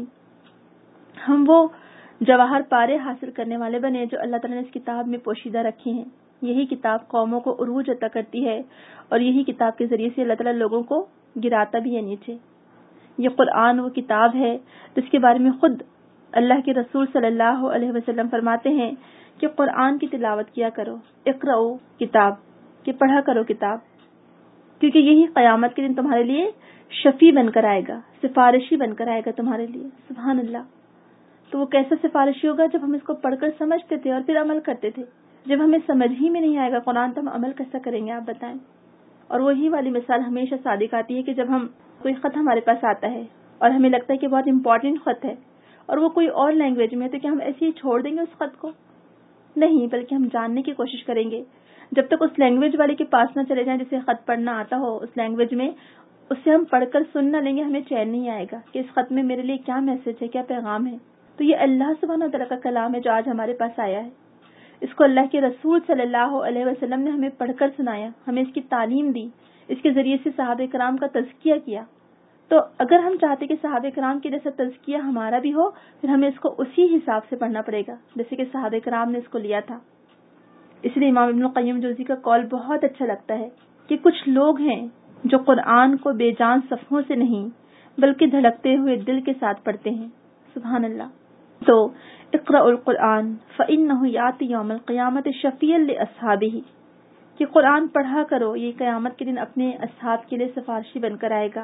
ہم وہ جواہر پارے حاصل کرنے والے بنے جو اللہ تعالیٰ نے اس کتاب میں پوشیدہ رکھے ہیں. یہی کتاب قوموں کو عروج عطا کرتی ہے اور یہی کتاب کے ذریعے سے اللہ تعالیٰ لوگوں کو گراتا بھی ہے نیچے. یہ قرآن وہ کتاب ہے جس کے بارے میں خود اللہ کے رسول صلی اللہ علیہ وسلم فرماتے ہیں کہ قرآن کی تلاوت کیا کرو, اقرؤ کتاب, کہ پڑھا کرو کتاب, کیونکہ یہی قیامت کے دن تمہارے لیے شفیع بن کر آئے گا, سفارشی بن کر آئے گا تمہارے لیے. سبحان اللہ. تو وہ کیسا سفارشی ہوگا جب ہم اس کو پڑھ کر سمجھتے تھے اور پھر عمل کرتے تھے. جب ہمیں سمجھ ہی میں نہیں آئے گا قرآن تو ہم عمل کیسا کریں گے, آپ بتائیں. اور وہی والی مثال ہمیشہ صادق آتی ہے کہ جب ہم کوئی خط ہمارے پاس آتا ہے اور ہمیں لگتا ہے کہ بہت امپورٹنٹ خط ہے اور وہ کوئی اور لینگویج میں ہے, تو کیا ہم ایسے ہی چھوڑ دیں گے اس خط کو؟ نہیں, بلکہ ہم جاننے کی کوشش کریں گے. جب تک اس لینگویج والے کے پاس نہ چلے جائیں جسے خط پڑھنا آتا ہو اس لینگویج میں, اس سے ہم پڑھ کر سن نہ لیں گے, ہمیں چین نہیں آئے گا کہ اس خط میں میرے لیے کیا میسج ہے, کیا پیغام ہے. تو یہ اللہ سبحانہ و تعالیٰ کا کلام ہے جو آج ہمارے پاس آیا ہے. اس کو اللہ کے رسول صلی اللہ علیہ وسلم نے ہمیں پڑھ کر سنایا, ہمیں اس کی تعلیم دی, اس کے ذریعے سے صحابہ کرام کا تزکیہ کیا. تو اگر ہم چاہتے کہ صحابہ کرام کے جیسا تزکیہ ہمارا بھی ہو, پھر ہمیں اس کو اسی حساب سے پڑھنا پڑے گا جیسے کہ صحابہ کرام نے اس کو لیا تھا. اس لیے امام ابن القیم جوزی کا قول بہت اچھا لگتا ہے کہ کچھ لوگ ہیں جو قرآن کو بے جان صفحوں سے نہیں بلکہ دھڑکتے ہوئے دل کے ساتھ پڑھتے ہیں. سبحان اللہ. تو اقرأ القرآن فإنه یأتی یوم القیامت شفیعا لأصحابہ, کہ قرآن پڑھا کرو, یہ قیامت کے دن اپنے اصحاب کے لیے سفارشی بن کر آئے گا.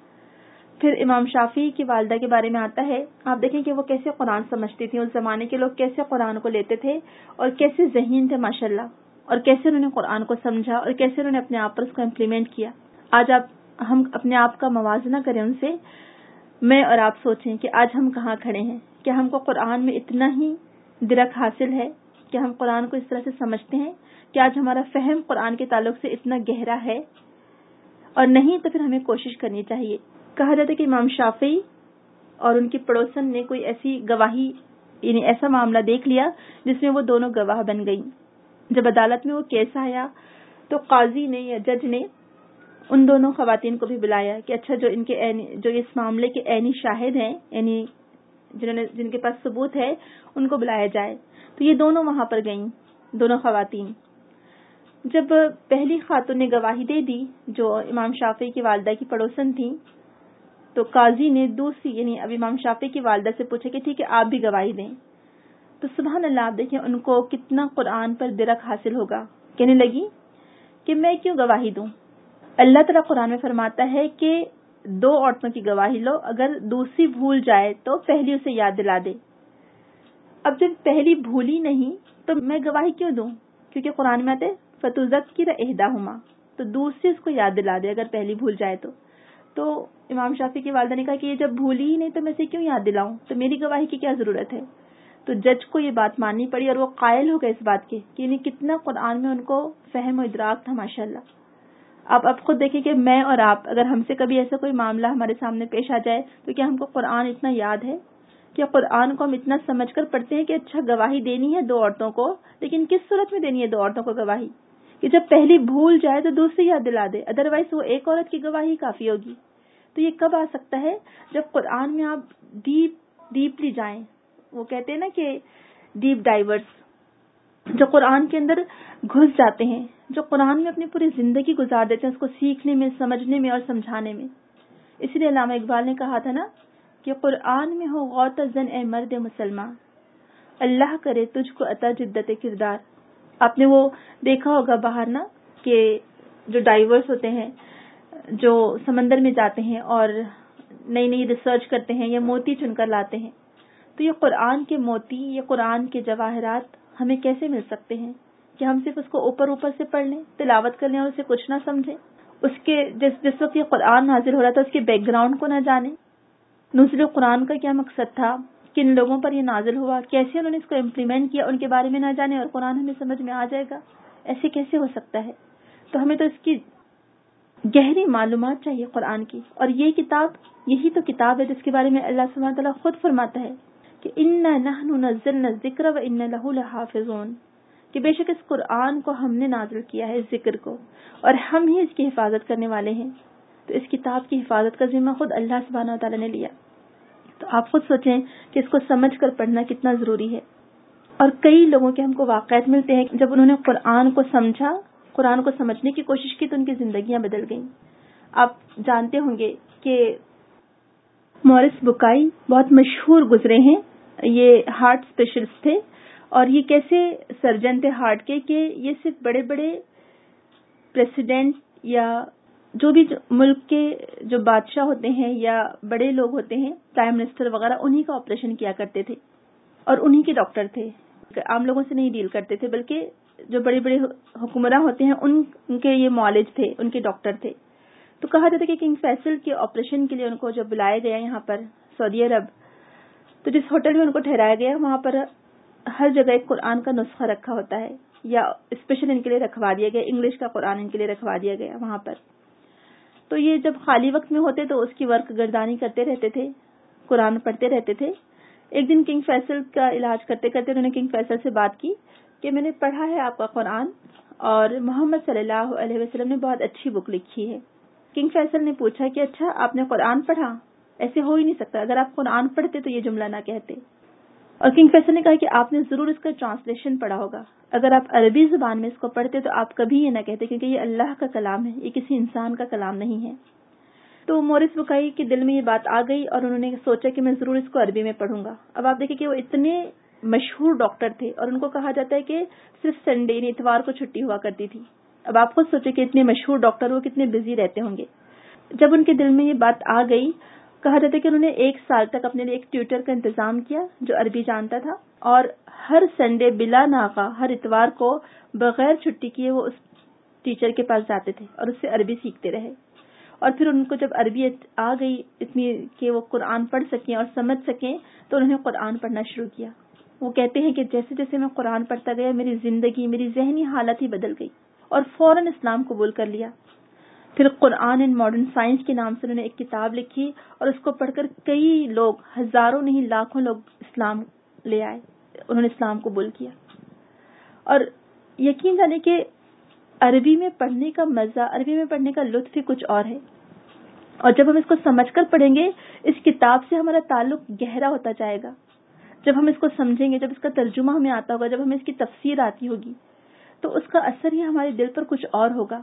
پھر امام شافعی کی والدہ کے بارے میں آتا ہے, آپ دیکھیں کہ وہ کیسے قرآن سمجھتی تھیں, اس زمانے کے لوگ کیسے قرآن کو لیتے تھے اور کیسے ذہین تھے ماشاءاللہ, اور کیسے انہوں نے قرآن کو سمجھا اور کیسے انہوں نے اپنے آپ پر اس کو امپلیمنٹ کیا. آج آپ ہم اپنے آپ کا موازنہ کریں ان سے, میں اور آپ سوچیں کہ آج ہم کہاں کھڑے ہیں. کیا ہم کو قرآن میں اتنا ہی درک حاصل ہے, کیا ہم قرآن کو اس طرح سے سمجھتے ہیں, کہ آج ہمارا فہم قرآن کے تعلق سے اتنا گہرا ہے؟ اور نہیں تو پھر ہمیں کوشش کرنی چاہیے. کہا جاتا ہے کہ امام شافعی اور ان کی پڑوسن نے کوئی ایسی گواہی یعنی ایسا معاملہ دیکھ لیا جس میں وہ دونوں گواہ بن گئیں. جب عدالت میں وہ کیس آیا تو قاضی نے یا جج نے ان دونوں خواتین کو بھی بلایا کہ اچھا جو ان کے جو اس معاملے کے عینی شاہد ہیں, یعنی جنہوں نے جن کے پاس ثبوت ہے, ان کو بلایا جائے. تو یہ دونوں وہاں پر گئیں, دونوں خواتین. جب پہلی خاتون نے گواہی دے دی جو امام شافعی کی والدہ کی پڑوسن تھیں, تو قاضی نے دوسری یعنی اب امام شافعی کی والدہ سے پوچھا کہ ٹھیک ہے آپ بھی گواہی دیں. تو سبحان اللہ, آپ دیکھیں ان کو کتنا قرآن پر درک حاصل ہوگا. کہنے لگی کہ میں کیوں گواہی دوں, اللہ تعالیٰ قرآن میں فرماتا ہے کہ دو عورتوں کی گواہی لو, اگر دوسری بھول جائے تو پہلی اسے یاد دلا دے. اب جب پہلی بھولی نہیں تو میں گواہی کیوں دوں, کیونکہ قرآن میں آتے فَتُذَكِّرَ إِحْدَاهُمَا, تو دوسری اس کو یاد دلا دے اگر پہلی بھول جائے تو. تو امام شافعی کی والدہ نے کہا کہ یہ جب بھولی ہی نہیں تو میں اسے کیوں یاد دلاؤں, تو میری گواہی کی کیا ضرورت ہے. تو جج کو یہ بات ماننی پڑی اور وہ قائل ہو گئے اس بات کے کہ یعنی کتنا قرآن میں ان کو فہم و ادراک تھا ماشاءاللہ. آپ اب خود دیکھیں کہ میں اور آپ اگر ہم سے کبھی ایسا کوئی معاملہ ہمارے سامنے پیش آ جائے تو کیا ہم کو قرآن اتنا یاد ہے, کیا قرآن کو ہم اتنا سمجھ کر پڑھتے ہیں کہ اچھا گواہی دینی ہے دو عورتوں کو, لیکن کس صورت میں دینی ہے دو عورتوں کو گواہی, کہ جب پہلی بھول جائے تو دوسری یاد دلا دے, ادروائز وہ ایک عورت کی گواہی کافی ہوگی. تو یہ کب آ سکتا ہے, جب قرآن میں آپ ڈیپ ڈیپلی جائیں. وہ کہتے ہیں نا کہ ڈیپ ڈائیورس, جو قرآن کے اندر گھس جاتے ہیں, جو قرآن میں اپنی پوری زندگی گزار دیتے ہیں اس کو سیکھنے میں, سمجھنے میں اور سمجھانے میں. اس لیے علامہ اقبال نے کہا تھا نا کہ قرآن میں ہو غوطہ زن اے مرد مسلمان، اللہ کرے تجھ کو عطا جدت کردار. آپ نے وہ دیکھا ہوگا باہر نا کہ جو ڈائیورس ہوتے ہیں جو سمندر میں جاتے ہیں اور نئی نئی ریسرچ کرتے ہیں یا موتی چن کر لاتے ہیں، تو یہ قرآن کے موتی، یہ قرآن کے جواہرات ہمیں کیسے مل سکتے ہیں کہ ہم صرف اس کو اوپر اوپر سے پڑھ لیں، تلاوت کر لیں اور اسے کچھ نہ سمجھیں. اس کے جس جس وقت یہ قرآن نازل ہو رہا تھا اس کے بیک گراؤنڈ کو نہ جانیں، نزول قرآن کا کیا مقصد تھا، کن لوگوں پر یہ نازل ہوا، کیسے انہوں نے اس کو امپلیمنٹ کیا، ان کے بارے میں نہ جانے اور قرآن ہمیں سمجھ میں آ جائے گا. ایسے کیسے ہو سکتا ہے؟ تو ہمیں تو اس کی گہری معلومات چاہیے قرآن کی. اور یہ کتاب، یہی تو کتاب ہے جس کے بارے میں اللہ سبحانہ تعالیٰ خود فرماتا ہے کہ اِنَّا نَحْنُ نَزَّلْنَا الذِّكْرَ وَإِنَّا لَهُ لَحَافِظُونَ، کہ بے شک اس قرآن کو ہم نے نازل کیا ہے، اس ذکر کو، اور ہم ہی اس کی حفاظت کرنے والے ہیں. تو اس کتاب کی حفاظت کا ذمہ خود اللہ سبحانہ تعالیٰ نے لیا. تو آپ خود سوچیں کہ اس کو سمجھ کر پڑھنا کتنا ضروری ہے. اور کئی لوگوں کے ہم کو واقعات ملتے ہیں جب انہوں نے قرآن کو سمجھا، قرآن کو سمجھنے کی کوشش کی تو ان کی زندگیاں بدل گئیں. آپ جانتے ہوں گے کہ مورس بکائی بہت مشہور گزرے ہیں، یہ ہارٹ اسپیشلسٹ تھے، اور یہ کیسے سرجن تھے ہارٹ کے کہ یہ صرف بڑے بڑے پریسیڈنٹ یا جو بھی ملک کے جو بادشاہ ہوتے ہیں یا بڑے لوگ ہوتے ہیں، پرائم منسٹر وغیرہ، انہی کا آپریشن کیا کرتے تھے اور انہی کے ڈاکٹر تھے. عام لوگوں سے نہیں ڈیل کرتے تھے، بلکہ جو بڑے بڑے حکمراں ہوتے ہیں ان ان کے یہ معالج تھے، ان کے ڈاکٹر تھے. تو کہا جاتا ہے کہ کنگ فیصل کے آپریشن کے لیے ان کو جب بلایا گیا یہاں پر سعودی عرب، تو جس ہوٹل میں ان کو ٹھہرایا گیا وہاں پر ہر جگہ ایک قرآن کا نسخہ رکھا ہوتا ہے، یا اسپیشل ان کے لیے رکھوا دیا گیا، انگلش کا قرآن ان کے لیے رکھوا دیا گیا وہاں پر. تو یہ جب خالی وقت میں ہوتے تو اس کی ورک گردانی کرتے رہتے تھے، قرآن پڑھتے رہتے تھے. ایک دن کنگ فیصل کا علاج کرتے کرتے انہوں نے کنگ فیصل سے بات کی کہ میں نے پڑھا ہے آپ کا قرآن اور محمد صلی اللہ علیہ وسلم نے بہت اچھی بک لکھی ہے. کنگ فیصل نے پوچھا کہ اچھا آپ نے قرآن پڑھا؟ ایسے ہو ہی نہیں سکتا، اگر آپ قرآن پڑھتے تو یہ جملہ نہ کہتے. اور کنگ فیصل نے کہا کہ آپ نے ضرور اس کا ٹرانسلیشن پڑھا ہوگا، اگر آپ عربی زبان میں اس کو پڑھتے تو آپ کبھی یہ نہ کہتے، کیونکہ یہ اللہ کا کلام ہے، یہ کسی انسان کا کلام نہیں ہے. تو مورس بکائی کے دل میں یہ بات آ گئی اور انہوں نے سوچا کہ میں ضرور اس کو عربی میں پڑھوں گا. اب آپ دیکھیں کہ وہ اتنے مشہور ڈاکٹر تھے اور ان کو کہا جاتا ہے کہ صرف سنڈے یعنی اتوار کو چھٹی ہوا کرتی تھی. اب آپ خود سوچیں کہ اتنے مشہور ڈاکٹر وہ کتنے بزی رہتے ہوں گے. جب ان کے دل میں یہ بات آ گئی، کہا جاتا ہے کہ انہوں نے ایک سال تک اپنے لیے ایک ٹیوٹر کا انتظام کیا جو عربی جانتا تھا، اور ہر سنڈے بلا ناغہ ہر اتوار کو بغیر چھٹی کیے وہ اس ٹیچر کے پاس جاتے تھے اور اس سے عربی سیکھتے رہے. اور پھر ان کو جب عربی آ گئی اتنی کہ وہ قرآن پڑھ سکیں اور سمجھ سکیں تو انہوں نے قرآن پڑھنا شروع کیا. وہ کہتے ہیں کہ جیسے جیسے میں قرآن پڑھتا گیا میری زندگی، میری ذہنی حالت ہی بدل گئی اور فوراً اسلام قبول کر لیا. پھر قرآن اینڈ ماڈرن سائنس کے نام سے انہوں نے ایک کتاب لکھی اور اس کو پڑھ کر کئی لوگ، ہزاروں نہیں لاکھوں لوگ اسلام لے آئے، انہوں نے اسلام قبول کیا. اور یقین جانے کہ عربی میں پڑھنے کا مزہ، عربی میں پڑھنے کا لطف ہی کچھ اور ہے. اور جب ہم اس کو سمجھ کر پڑھیں گے اس کتاب سے ہمارا تعلق گہرا ہوتا جائے گا. جب ہم اس کو سمجھیں گے، جب اس کا ترجمہ ہمیں آتا ہوگا، جب ہمیں اس کی تفسیر آتی ہوگی تو اس کا اثر ہی ہمارے دل پر کچھ اور ہوگا.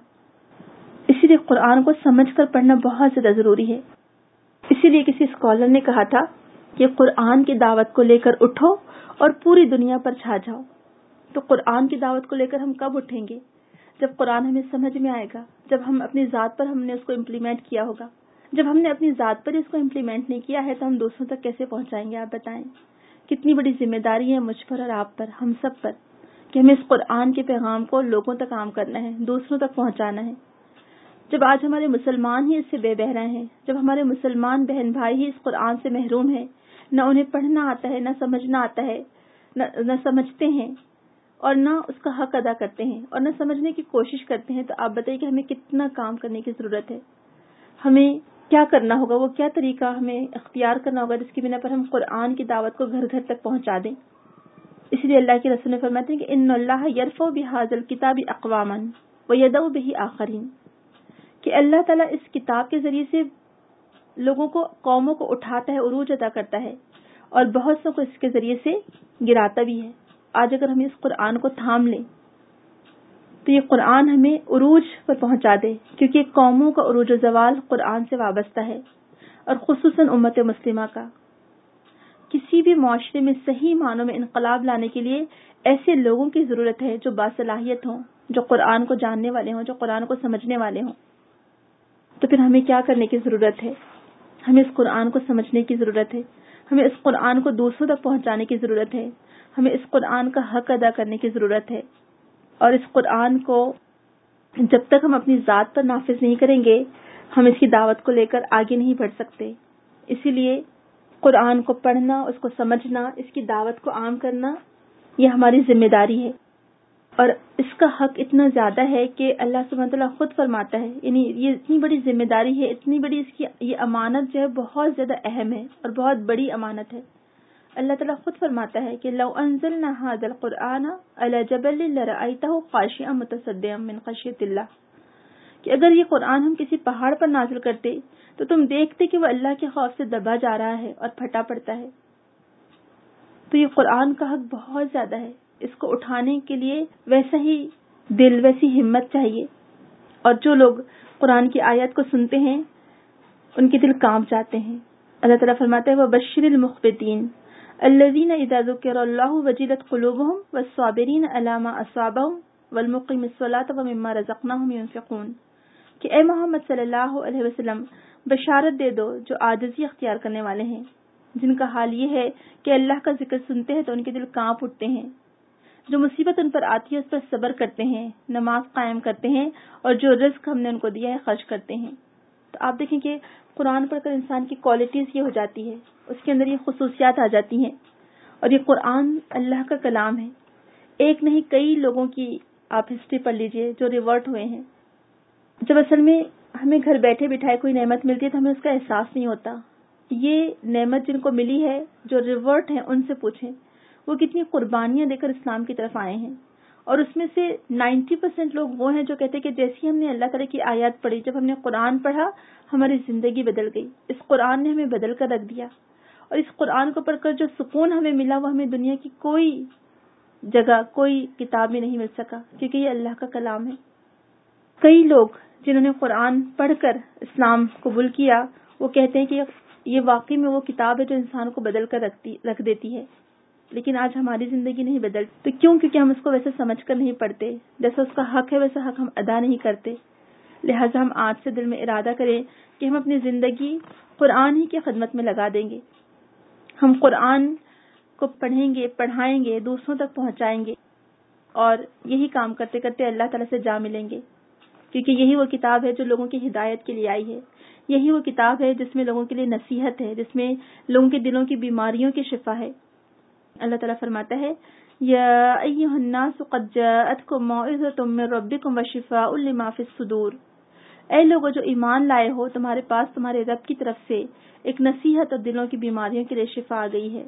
اسی لیے قرآن کو سمجھ کر پڑھنا بہت زیادہ ضروری ہے. اسی لیے کسی اسکالر نے کہا تھا کہ قرآن کی دعوت کو لے کر اٹھو اور پوری دنیا پر چھا جاؤ. تو قرآن کی دعوت کو لے کر ہم کب اٹھیں گے؟ جب قرآن ہمیں سمجھ میں آئے گا، جب ہم اپنی ذات پر ہم نے اس کو امپلیمنٹ کیا ہوگا. جب ہم نے اپنی ذات پر اس کو امپلیمنٹ نہیں کیا ہے تو ہم دوسروں تک کیسے پہنچائیں گے؟ آپ بتائیں. کتنی بڑی ذمہ داری ہے مجھ پر اور آپ پر، ہم سب پر، کہ ہمیں اس قرآن کے پیغام کو لوگوں تک عام کرنا ہے، دوسروں تک پہنچانا ہے. جب آج ہمارے مسلمان ہی اس سے بے بہرا ہیں، جب ہمارے مسلمان بہن بھائی ہی اس قرآن سے محروم ہیں، نہ انہیں پڑھنا آتا ہے، نہ سمجھنا آتا ہے، نہ, نہ سمجھتے ہیں اور نہ اس کا حق ادا کرتے ہیں اور نہ سمجھنے کی کوشش کرتے ہیں، تو آپ بتائیے کہ ہمیں کتنا کام کرنے کی ضرورت ہے. ہمیں کیا کرنا ہوگا، وہ کیا طریقہ ہمیں اختیار کرنا ہوگا جس کی بنا پر ہم قرآن کی دعوت کو گھر گھر تک پہنچا دیں. اس لیے اللہ کے رسول نے فرماتے ہیں کہ ان اللہ یرفع بہذا الکتاب اقواما ویدع بہ آخرین، کہ اللہ تعالیٰ اس کتاب کے ذریعے سے لوگوں کو، قوموں کو اٹھاتا ہے، عروج عطا کرتا ہے، اور بہت سو کو اس کے ذریعے سے گراتا بھی ہے. آج اگر ہم اس قرآن کو تھام لیں تو یہ قرآن ہمیں عروج پر پہنچا دے، کیونکہ قوموں کا عروج و زوال قرآن سے وابستہ ہے. اور خصوصاً امت مسلمہ کا. کسی بھی معاشرے میں صحیح معنوں میں انقلاب لانے کے لیے ایسے لوگوں کی ضرورت ہے جو باصلاحیت ہوں، جو قرآن کو جاننے والے ہوں، جو قرآن کو سمجھنے والے ہوں. تو پھر ہمیں کیا کرنے کی ضرورت ہے؟ ہمیں اس قرآن کو سمجھنے کی ضرورت ہے. ہمیں اس قرآن کو دوسروں تک پہنچانے کی ضرورت ہے. ہمیں اس قرآن کا حق ادا کرنے کی ضرورت ہے. اور اس قرآن کو جب تک ہم اپنی ذات پر نافذ نہیں کریں گے، ہم اس کی دعوت کو لے کر آگے نہیں بڑھ سکتے. اسی لیے قرآن کو پڑھنا، اس کو سمجھنا، اس کی دعوت کو عام کرنا، یہ ہماری ذمہ داری ہے. اور اس کا حق اتنا زیادہ ہے کہ اللہ سبحانہ تعالیٰ خود فرماتا ہے، یعنی یہ اتنی بڑی ذمہ داری ہے، اتنی بڑی اس کی یہ امانت جو ہے بہت زیادہ اہم ہے اور بہت بڑی امانت ہے. اللہ تعالیٰ خود فرماتا ہے کہ لو انزلنا هذا القرآن على جبل لرأيته خاشعا متصدعا من خشية اللہ، کہ اگر یہ قرآن ہم کسی پہاڑ پر نازل کرتے تو تم دیکھتے کہ وہ اللہ کے خوف سے دبا جا رہا ہے اور پھٹا پڑتا ہے. تو یہ قرآن کا حق بہت زیادہ ہے. اس کو اٹھانے کے لیے ویسا ہی دل، ویسی ہمت چاہیے. اور جو لوگ قرآن کی آیات کو سنتے ہیں ان کے دل کانپ جاتے ہیں. اللہ تعالیٰ فرماتا ہے وَبَشِّرِ الْمُخْبِتِينَ الَّذِينَ إِذَا ذُكِرَ اللَّهُ وَجِلَتْ قُلُوبُهُمْ وَالصَّابِرِينَ عَلَى مَا أَصَابَهُمْ وَالْمُقِيمِي الصَّلَاةَ وَمِمَّا رَزَقْنَاهُمْ يُنْفِقُونَ، کہ اے محمد صلی اللہ علیہ وسلم بشارت دے دو جو عاجزی اختیار کرنے والے ہیں، جن کا حال یہ ہے کہ اللہ کا ذکر سنتے ہیں تو ان کے دل کانپ اٹھتے ہیں، جو مصیبت ان پر آتی ہے اس پر صبر کرتے ہیں، نماز قائم کرتے ہیں، اور جو رزق ہم نے ان کو دیا ہے خرچ کرتے ہیں. تو آپ دیکھیں کہ قرآن پڑھ کر انسان کی کوالٹیز یہ ہو جاتی ہے، اس کے اندر یہ خصوصیات آ جاتی ہیں. اور یہ قرآن اللہ کا کلام ہے. ایک نہیں کئی لوگوں کی آپ ہسٹری پڑھ لیجئے جو ریورٹ ہوئے ہیں. جب اصل میں ہمیں گھر بیٹھے بٹھائے کوئی نعمت ملتی ہے تو ہمیں اس کا احساس نہیں ہوتا. یہ نعمت جن کو ملی ہے، جو ریورٹ ہیں، ان سے پوچھیں وہ کتنی قربانیاں دے کر اسلام کی طرف آئے ہیں. اور اس میں سے نائنٹی پرسینٹ لوگ وہ ہیں جو کہتے ہیں کہ جیسی ہم نے اللہ تعالیٰ کی آیات پڑھی، جب ہم نے قرآن پڑھا ہماری زندگی بدل گئی. اس قرآن نے ہمیں بدل کر رکھ دیا. اور اس قرآن کو پڑھ کر جو سکون ہمیں ملا وہ ہمیں دنیا کی کوئی جگہ، کوئی کتاب میں نہیں مل سکا، کیونکہ یہ اللہ کا کلام ہے. کئی لوگ جنہوں نے قرآن پڑھ کر اسلام قبول کیا وہ کہتے ہیں کہ یہ واقعی میں وہ کتاب ہے جو انسان کو بدل کر رکھتی رکھ دیتی ہے. لیکن آج ہماری زندگی نہیں بدلتی. تو کیوں؟ کیونکہ ہم اس کو ویسے سمجھ کر نہیں پڑھتے. جیسا اس کا حق ہے ویسا حق ہم ادا نہیں کرتے. لہٰذا ہم آج سے دل میں ارادہ کریں کہ ہم اپنی زندگی قرآن ہی کی خدمت میں لگا دیں گے. ہم قرآن کو پڑھیں گے، پڑھائیں گے، دوسروں تک پہنچائیں گے، اور یہی کام کرتے کرتے اللہ تعالیٰ سے جا ملیں گے. کیونکہ یہی وہ کتاب ہے جو لوگوں کی ہدایت کے لیے آئی ہے. یہی وہ کتاب ہے جس میں لوگوں کے لیے نصیحت ہے، جس میں لوگوں کے دلوں کی بیماریوں کی شفا ہے. اللہ تعالیٰ فرماتا ہے یا ایھا الناس قد جاءتکم موعظۃ من ربکم وشفاء لما فی الصدور، اے لوگوں جو ایمان لائے ہو، تمہارے پاس تمہارے رب کی طرف سے ایک نصیحت اور دلوں کی بیماریوں کے لیے شفا آ گئی ہے.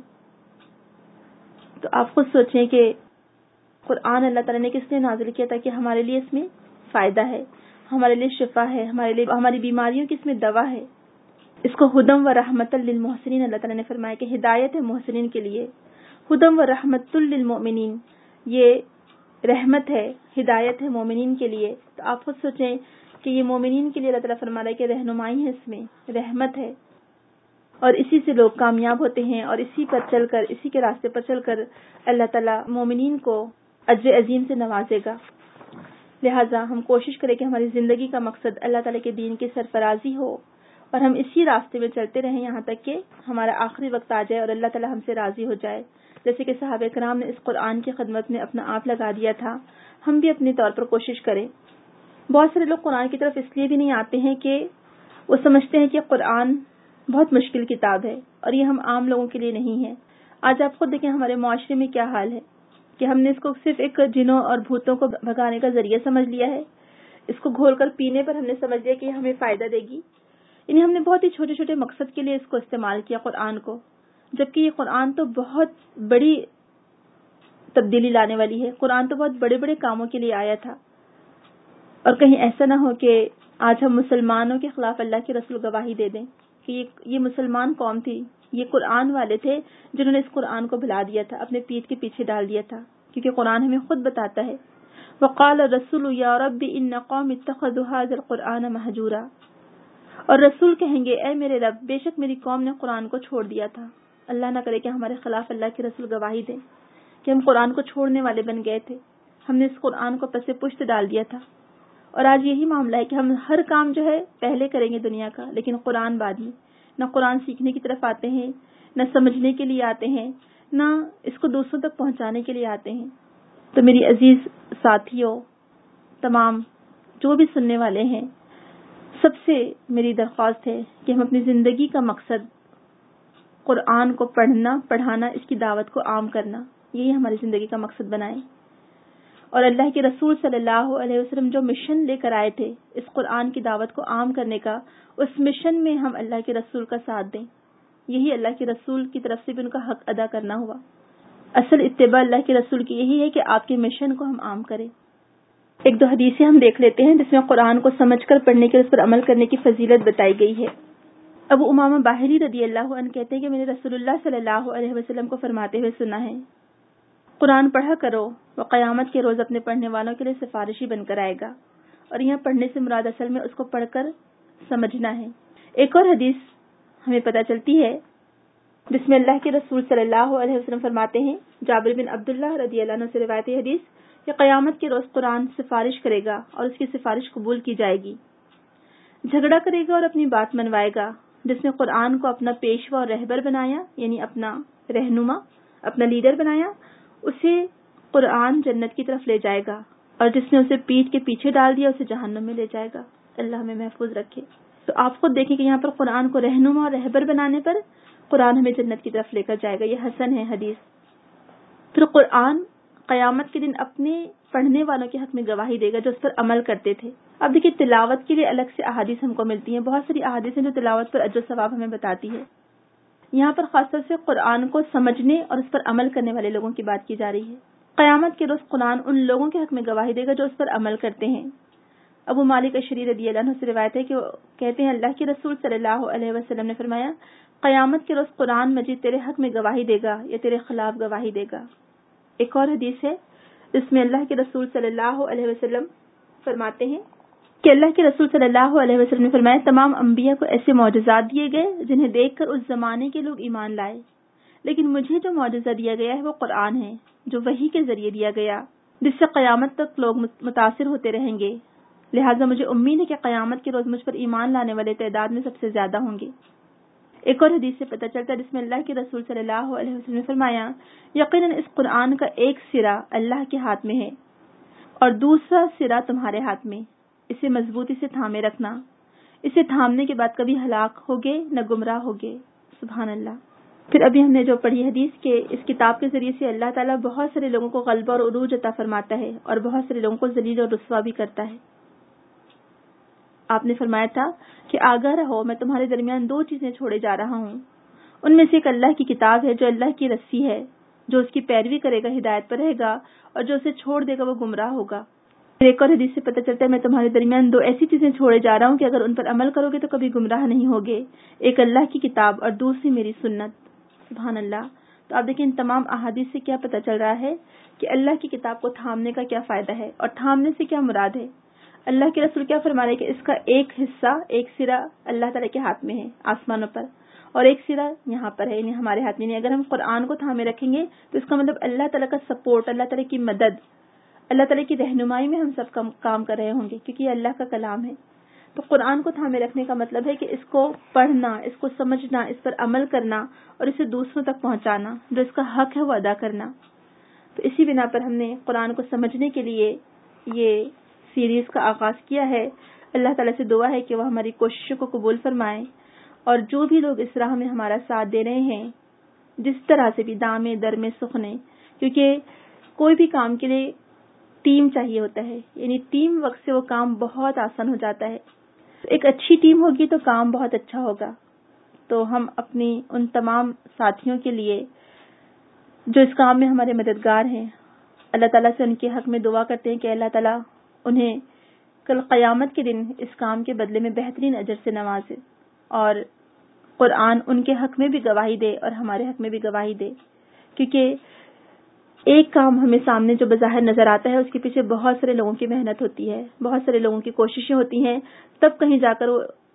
تو آپ خود سوچیں کہ قرآن اللہ تعالیٰ نے کس لیے نازل کیا؟ تاکہ ہمارے لیے اس میں فائدہ ہے، ہمارے لیے شفا ہے، ہمارے لیے ہماری بیماریوں کی اس میں دوا ہے. اس کو ہدم و رحمت للمحسنین اللہ تعالیٰ نے فرمایا کہ ہدایت ہے محسنین کے لیے. ہدم و رحمت للمؤمنین، یہ رحمت ہے، ہدایت ہے مومنین کے لیے. تو آپ خود سوچیں کہ یہ مومنین کے لیے اللہ تعالیٰ فرما رہا ہے کہ رہنمائی ہے، اس میں رحمت ہے، اور اسی سے لوگ کامیاب ہوتے ہیں، اور اسی پر چل کر، اسی کے راستے پر چل کر اللہ تعالیٰ مومنین کو اجر عظیم سے نوازے گا. لہٰذا ہم کوشش کریں کہ ہماری زندگی کا مقصد اللہ تعالیٰ کے دین کی سرفرازی ہو، اور ہم اسی راستے میں چلتے رہیں یہاں تک کہ ہمارا آخری وقت آ جائے اور اللہ تعالیٰ ہم سے راضی ہو جائے. جیسے کہ صحابہ کرام نے اس قرآن کی خدمت میں اپنا آپ لگا دیا تھا، ہم بھی اپنے طور پر کوشش کریں. بہت سارے لوگ قرآن کی طرف اس لیے بھی نہیں آتے ہیں کہ وہ سمجھتے ہیں کہ قرآن بہت مشکل کتاب ہے اور یہ ہم عام لوگوں کے لیے نہیں ہے. آج آپ خود دیکھیں ہمارے معاشرے میں کیا حال ہے کہ ہم نے اس کو صرف ایک جنوں اور بھوتوں کو بھگانے کا ذریعہ سمجھ لیا ہے. اس کو گھول کر پینے پر ہم نے سمجھ لیا کہ یہ ہمیں فائدہ دے گی. یعنی ہم نے بہت ہی چھوٹے چھوٹے مقصد کے لیے اس کو استعمال کیا قرآن کو، جبکہ یہ قرآن تو بہت بڑی تبدیلی لانے والی ہے. قرآن تو بہت بڑے بڑے کاموں کے لیے آیا تھا. اور کہیں ایسا نہ ہو کہ آج ہم مسلمانوں کے خلاف اللہ کے رسول گواہی دے دیں کہ یہ یہ مسلمان قوم تھی، یہ قرآن والے تھے جنہوں نے اس قرآن کو بھلا دیا تھا، اپنے پیٹھ کے پیچھے ڈال دیا تھا. کیونکہ قرآن ہمیں خود بتاتا ہے وقال الرسول یا رب ان قوم اتخذوا هذا القرآن مہجورا. اور رسول کہیں گے اے میرے رب، بے شک میری قوم نے قرآن کو چھوڑ دیا تھا. اللہ نہ کرے کہ ہمارے خلاف اللہ کے رسول گواہی دیں کہ ہم قرآن کو چھوڑنے والے بن گئے تھے، ہم نے اس قرآن کو پس پشت ڈال دیا تھا. اور آج یہی معاملہ ہے کہ ہم ہر کام جو ہے پہلے کریں گے دنیا کا، لیکن قرآن بعد میں. نہ قرآن سیکھنے کی طرف آتے ہیں، نہ سمجھنے کے لیے آتے ہیں، نہ اس کو دوسروں تک پہنچانے کے لیے آتے ہیں. تو میری عزیز ساتھیوں، تمام جو بھی سننے والے ہیں، سب سے میری درخواست ہے کہ ہم اپنی زندگی کا مقصد قرآن کو پڑھنا، پڑھانا، اس کی دعوت کو عام کرنا، یہی ہماری زندگی کا مقصد بنائیں. اور اللہ کے رسول صلی اللہ علیہ وسلم جو مشن لے کر آئے تھے اس قرآن کی دعوت کو عام کرنے کا، اس مشن میں ہم اللہ کے رسول کا ساتھ دیں. یہی اللہ کے رسول کی طرف سے بھی ان کا حق ادا کرنا ہوا. اصل اتباع اللہ کے رسول کی یہی ہے کہ آپ کے مشن کو ہم عام کریں. ایک دو حدیثیں ہم دیکھ لیتے ہیں جس میں قرآن کو سمجھ کر پڑھنے کے، اس پر عمل کرنے کی فضیلت بتائی گئی ہے. ابو امامہ باہلی رضی اللہ عنہ کہتے ہیں کہ میں نے رسول اللہ صلی اللہ علیہ وسلم کو فرماتے ہوئے سنا ہے، قرآن پڑھا کرو، وہ قیامت کے روز اپنے پڑھنے والوں کے لیے سفارشی بن کر آئے گا. اور یہاں پڑھنے سے مراد اصل میں اس کو پڑھ کر سمجھنا ہے. ایک اور حدیث ہمیں پتہ چلتی ہے جس میں اللہ کے رسول صلی اللہ علیہ وسلم فرماتے ہیں، جابر بن عبداللہ رضی اللہ عنہ سے روایت حدیث، کہ قیامت کے روز قرآن سفارش کرے گا اور اس کی سفارش قبول کی جائے گی. جھگڑا کرے گا اور اپنی بات منوائے گا. جس نے قرآن کو اپنا پیشوا اور رہبر بنایا، یعنی اپنا رہنما، اپنا لیڈر بنایا، اسے قرآن جنت کی طرف لے جائے گا، اور جس نے اسے پیٹھ کے پیچھے ڈال دیا اسے جہنم میں لے جائے گا. اللہ ہمیں محفوظ رکھے. تو آپ خود دیکھیں کہ یہاں پر قرآن کو رہنما اور رہبر بنانے پر قرآن ہمیں جنت کی طرف لے کر جائے گا. یہ حسن ہے حدیث. پھر قرآن قیامت کے دن اپنے پڑھنے والوں کے حق میں گواہی دے گا جو اس پر عمل کرتے تھے. اب دیکھیے تلاوت کے لیے الگ سے احادیث ہم کو ملتی ہیں، بہت ساری احادیث ہیں جو تلاوت پر اجر و ثواب ہمیں بتاتی ہے. یہاں پر خاص طور سے قرآن کو سمجھنے اور اس پر عمل کرنے والے لوگوں کی بات کی جا رہی ہے. قیامت کے روز قرآن ان لوگوں کے حق میں گواہی دے گا جو اس پر عمل کرتے ہیں. ابو مالک اشعری رضی اللہ عنہ سے روایت ہے کہ وہ کہتے ہیں اللہ کے رسول صلی اللہ علیہ وسلم نے فرمایا، قیامت کے روز قرآن مجید تیرے حق میں گواہی دے گا یا تیرے خلاف گواہی دے گا. ایک اور حدیث ہے جس میں اللہ کے رسول صلی اللہ علیہ وسلم فرماتے ہیں کہ اللہ کے رسول صلی اللہ علیہ وسلم نے فرمایا، تمام انبیاء کو ایسے معجزات دیے گئے جنہیں دیکھ کر اس زمانے کے لوگ ایمان لائے، لیکن مجھے جو معجزہ دیا گیا ہے وہ قرآن ہے جو وحی کے ذریعے دیا گیا، جس سے قیامت تک لوگ متاثر ہوتے رہیں گے. لہٰذا مجھے امید ہے کہ قیامت کے روز مجھ پر ایمان لانے والے تعداد میں سب سے زیادہ ہوں گے. ایک اور حدیث سے پتہ چلتا ہے جس میں اللہ کے رسول صلی اللہ علیہ وسلم نے فرمایا، یقیناً اس قرآن کا ایک سرا اللہ کے ہاتھ میں ہے اور دوسرا سرا تمہارے ہاتھ میں. اسے مضبوطی سے تھامے رکھنا، اسے تھامنے کے بعد کبھی ہلاک ہوگے نہ گمراہ ہوگے. سبحان اللہ. پھر ابھی ہم نے جو پڑھی حدیث کے اس کتاب کے ذریعے سے اللہ تعالیٰ بہت سارے لوگوں کو غلبہ اور عروج عطا فرماتا ہے اور بہت سارے لوگوں کو ذلیل اور رسوا بھی کرتا ہے. آپ نے فرمایا تھا کہ آگاہ رہو، میں تمہارے درمیان دو چیزیں چھوڑے جا رہا ہوں. ان میں سے ایک اللہ کی کتاب ہے جو اللہ کی رسی ہے، جو اس کی پیروی کرے گا ہدایت پر رہے گا اور جو اسے چھوڑ دے گا وہ گمراہ ہوگا. پھر ایک اور حدیث سے پتہ چلتا ہے میں تمہارے درمیان دو ایسی چیزیں چھوڑے جا رہا ہوں کہ اگر ان پر عمل کرو گے تو کبھی گمراہ نہیں ہوگے، ایک اللہ کی کتاب اور دوسری میری سنت. سبحان اللہ. تو آپ دیکھیں ان تمام احادیث سے کیا پتہ چل رہا ہے کہ اللہ کی کتاب کو تھامنے کا کیا فائدہ ہے اور تھامنے سے کیا مراد ہے. اللہ کے رسول کیا فرما رہے کہ اس کا ایک حصہ، ایک سرا اللہ تعالیٰ کے ہاتھ میں ہے آسمانوں پر، اور ایک سرا یہاں پر ہے یعنی ہمارے ہاتھ میں. اگر ہم قرآن کو تھامے رکھیں گے تو اس کا مطلب اللہ تعالیٰ کا سپورٹ، اللہ تعالیٰ کی مدد، اللہ تعالیٰ کی رہنمائی میں ہم سب کام کر رہے ہوں گے کیونکہ یہ اللہ کا کلام ہے. تو قرآن کو تھامے رکھنے کا مطلب ہے کہ اس کو پڑھنا، اس کو سمجھنا، اس پر عمل کرنا اور اسے دوسروں تک پہنچانا، جو اس کا حق ہے وہ ادا کرنا. تو اسی بنا پر ہم نے قرآن کو سمجھنے کے لیے یہ سیریز کا آغاز کیا ہے. اللہ تعالیٰ سے دعا ہے کہ وہ ہماری کوششوں کو قبول فرمائیں، اور جو بھی لوگ اس راہ میں ہمارا ساتھ دے رہے ہیں جس طرح سے بھی، دامے درمے سخنے، کیونکہ کوئی بھی کام کے لیے ٹیم چاہیے ہوتا ہے، یعنی ٹیم ورک سے وہ کام بہت آسان ہو جاتا ہے. ایک اچھی ٹیم ہوگی تو کام بہت اچھا ہوگا. تو ہم اپنی ان تمام ساتھیوں کے لیے جو اس کام میں ہمارے مددگار ہیں، اللہ تعالیٰ سے ان کے حق میں دعا کرتے ہیں کہ اللہ تعالیٰ انہیں کل قیامت کے دن اس کام کے بدلے میں بہترین اجر سے نوازے اور قرآن ان کے حق میں بھی گواہی دے اور ہمارے حق میں بھی گواہی دے. کیونکہ ایک کام ہمیں سامنے جو بظاہر نظر آتا ہے اس کے پیچھے بہت سارے لوگوں کی محنت ہوتی ہے، بہت سارے لوگوں کی کوششیں ہوتی ہیں، تب کہیں جا کر وہ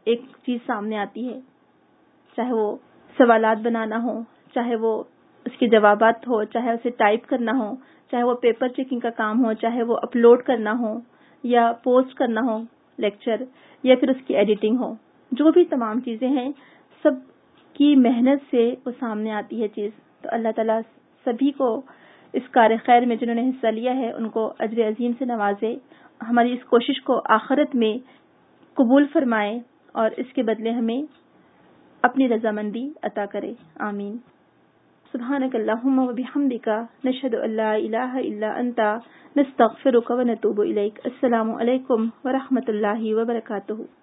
ایک چیز سامنے آتی ہے، چاہے وہ سوالات بنانا ہو، چاہے وہ اس کے جوابات ہو، چاہے اسے ٹائپ کرنا ہو، چاہے وہ پیپر چیکنگ کا کام ہو، چاہے وہ اپلوڈ کرنا ہو یا پوسٹ کرنا ہو لیکچر، یا پھر اس کی ایڈیٹنگ ہو، جو بھی تمام چیزیں ہیں سب کی محنت سے وہ سامنے آتی ہے چیز. تو اللہ تعالیٰ سبھی کو اس کار خیر میں جنہوں نے حصہ لیا ہے ان کو اجر عظیم سے نوازے، ہماری اس کوشش کو آخرت میں قبول فرمائے اور اس کے بدلے ہمیں اپنی رضامندی عطا کرے. آمین. سبحانک اللہم و بحمدک نشہد ان لا الہ الا انت نستغفرک و نتوب الیک. السلام علیکم ورحمۃ اللہ وبرکاتہ.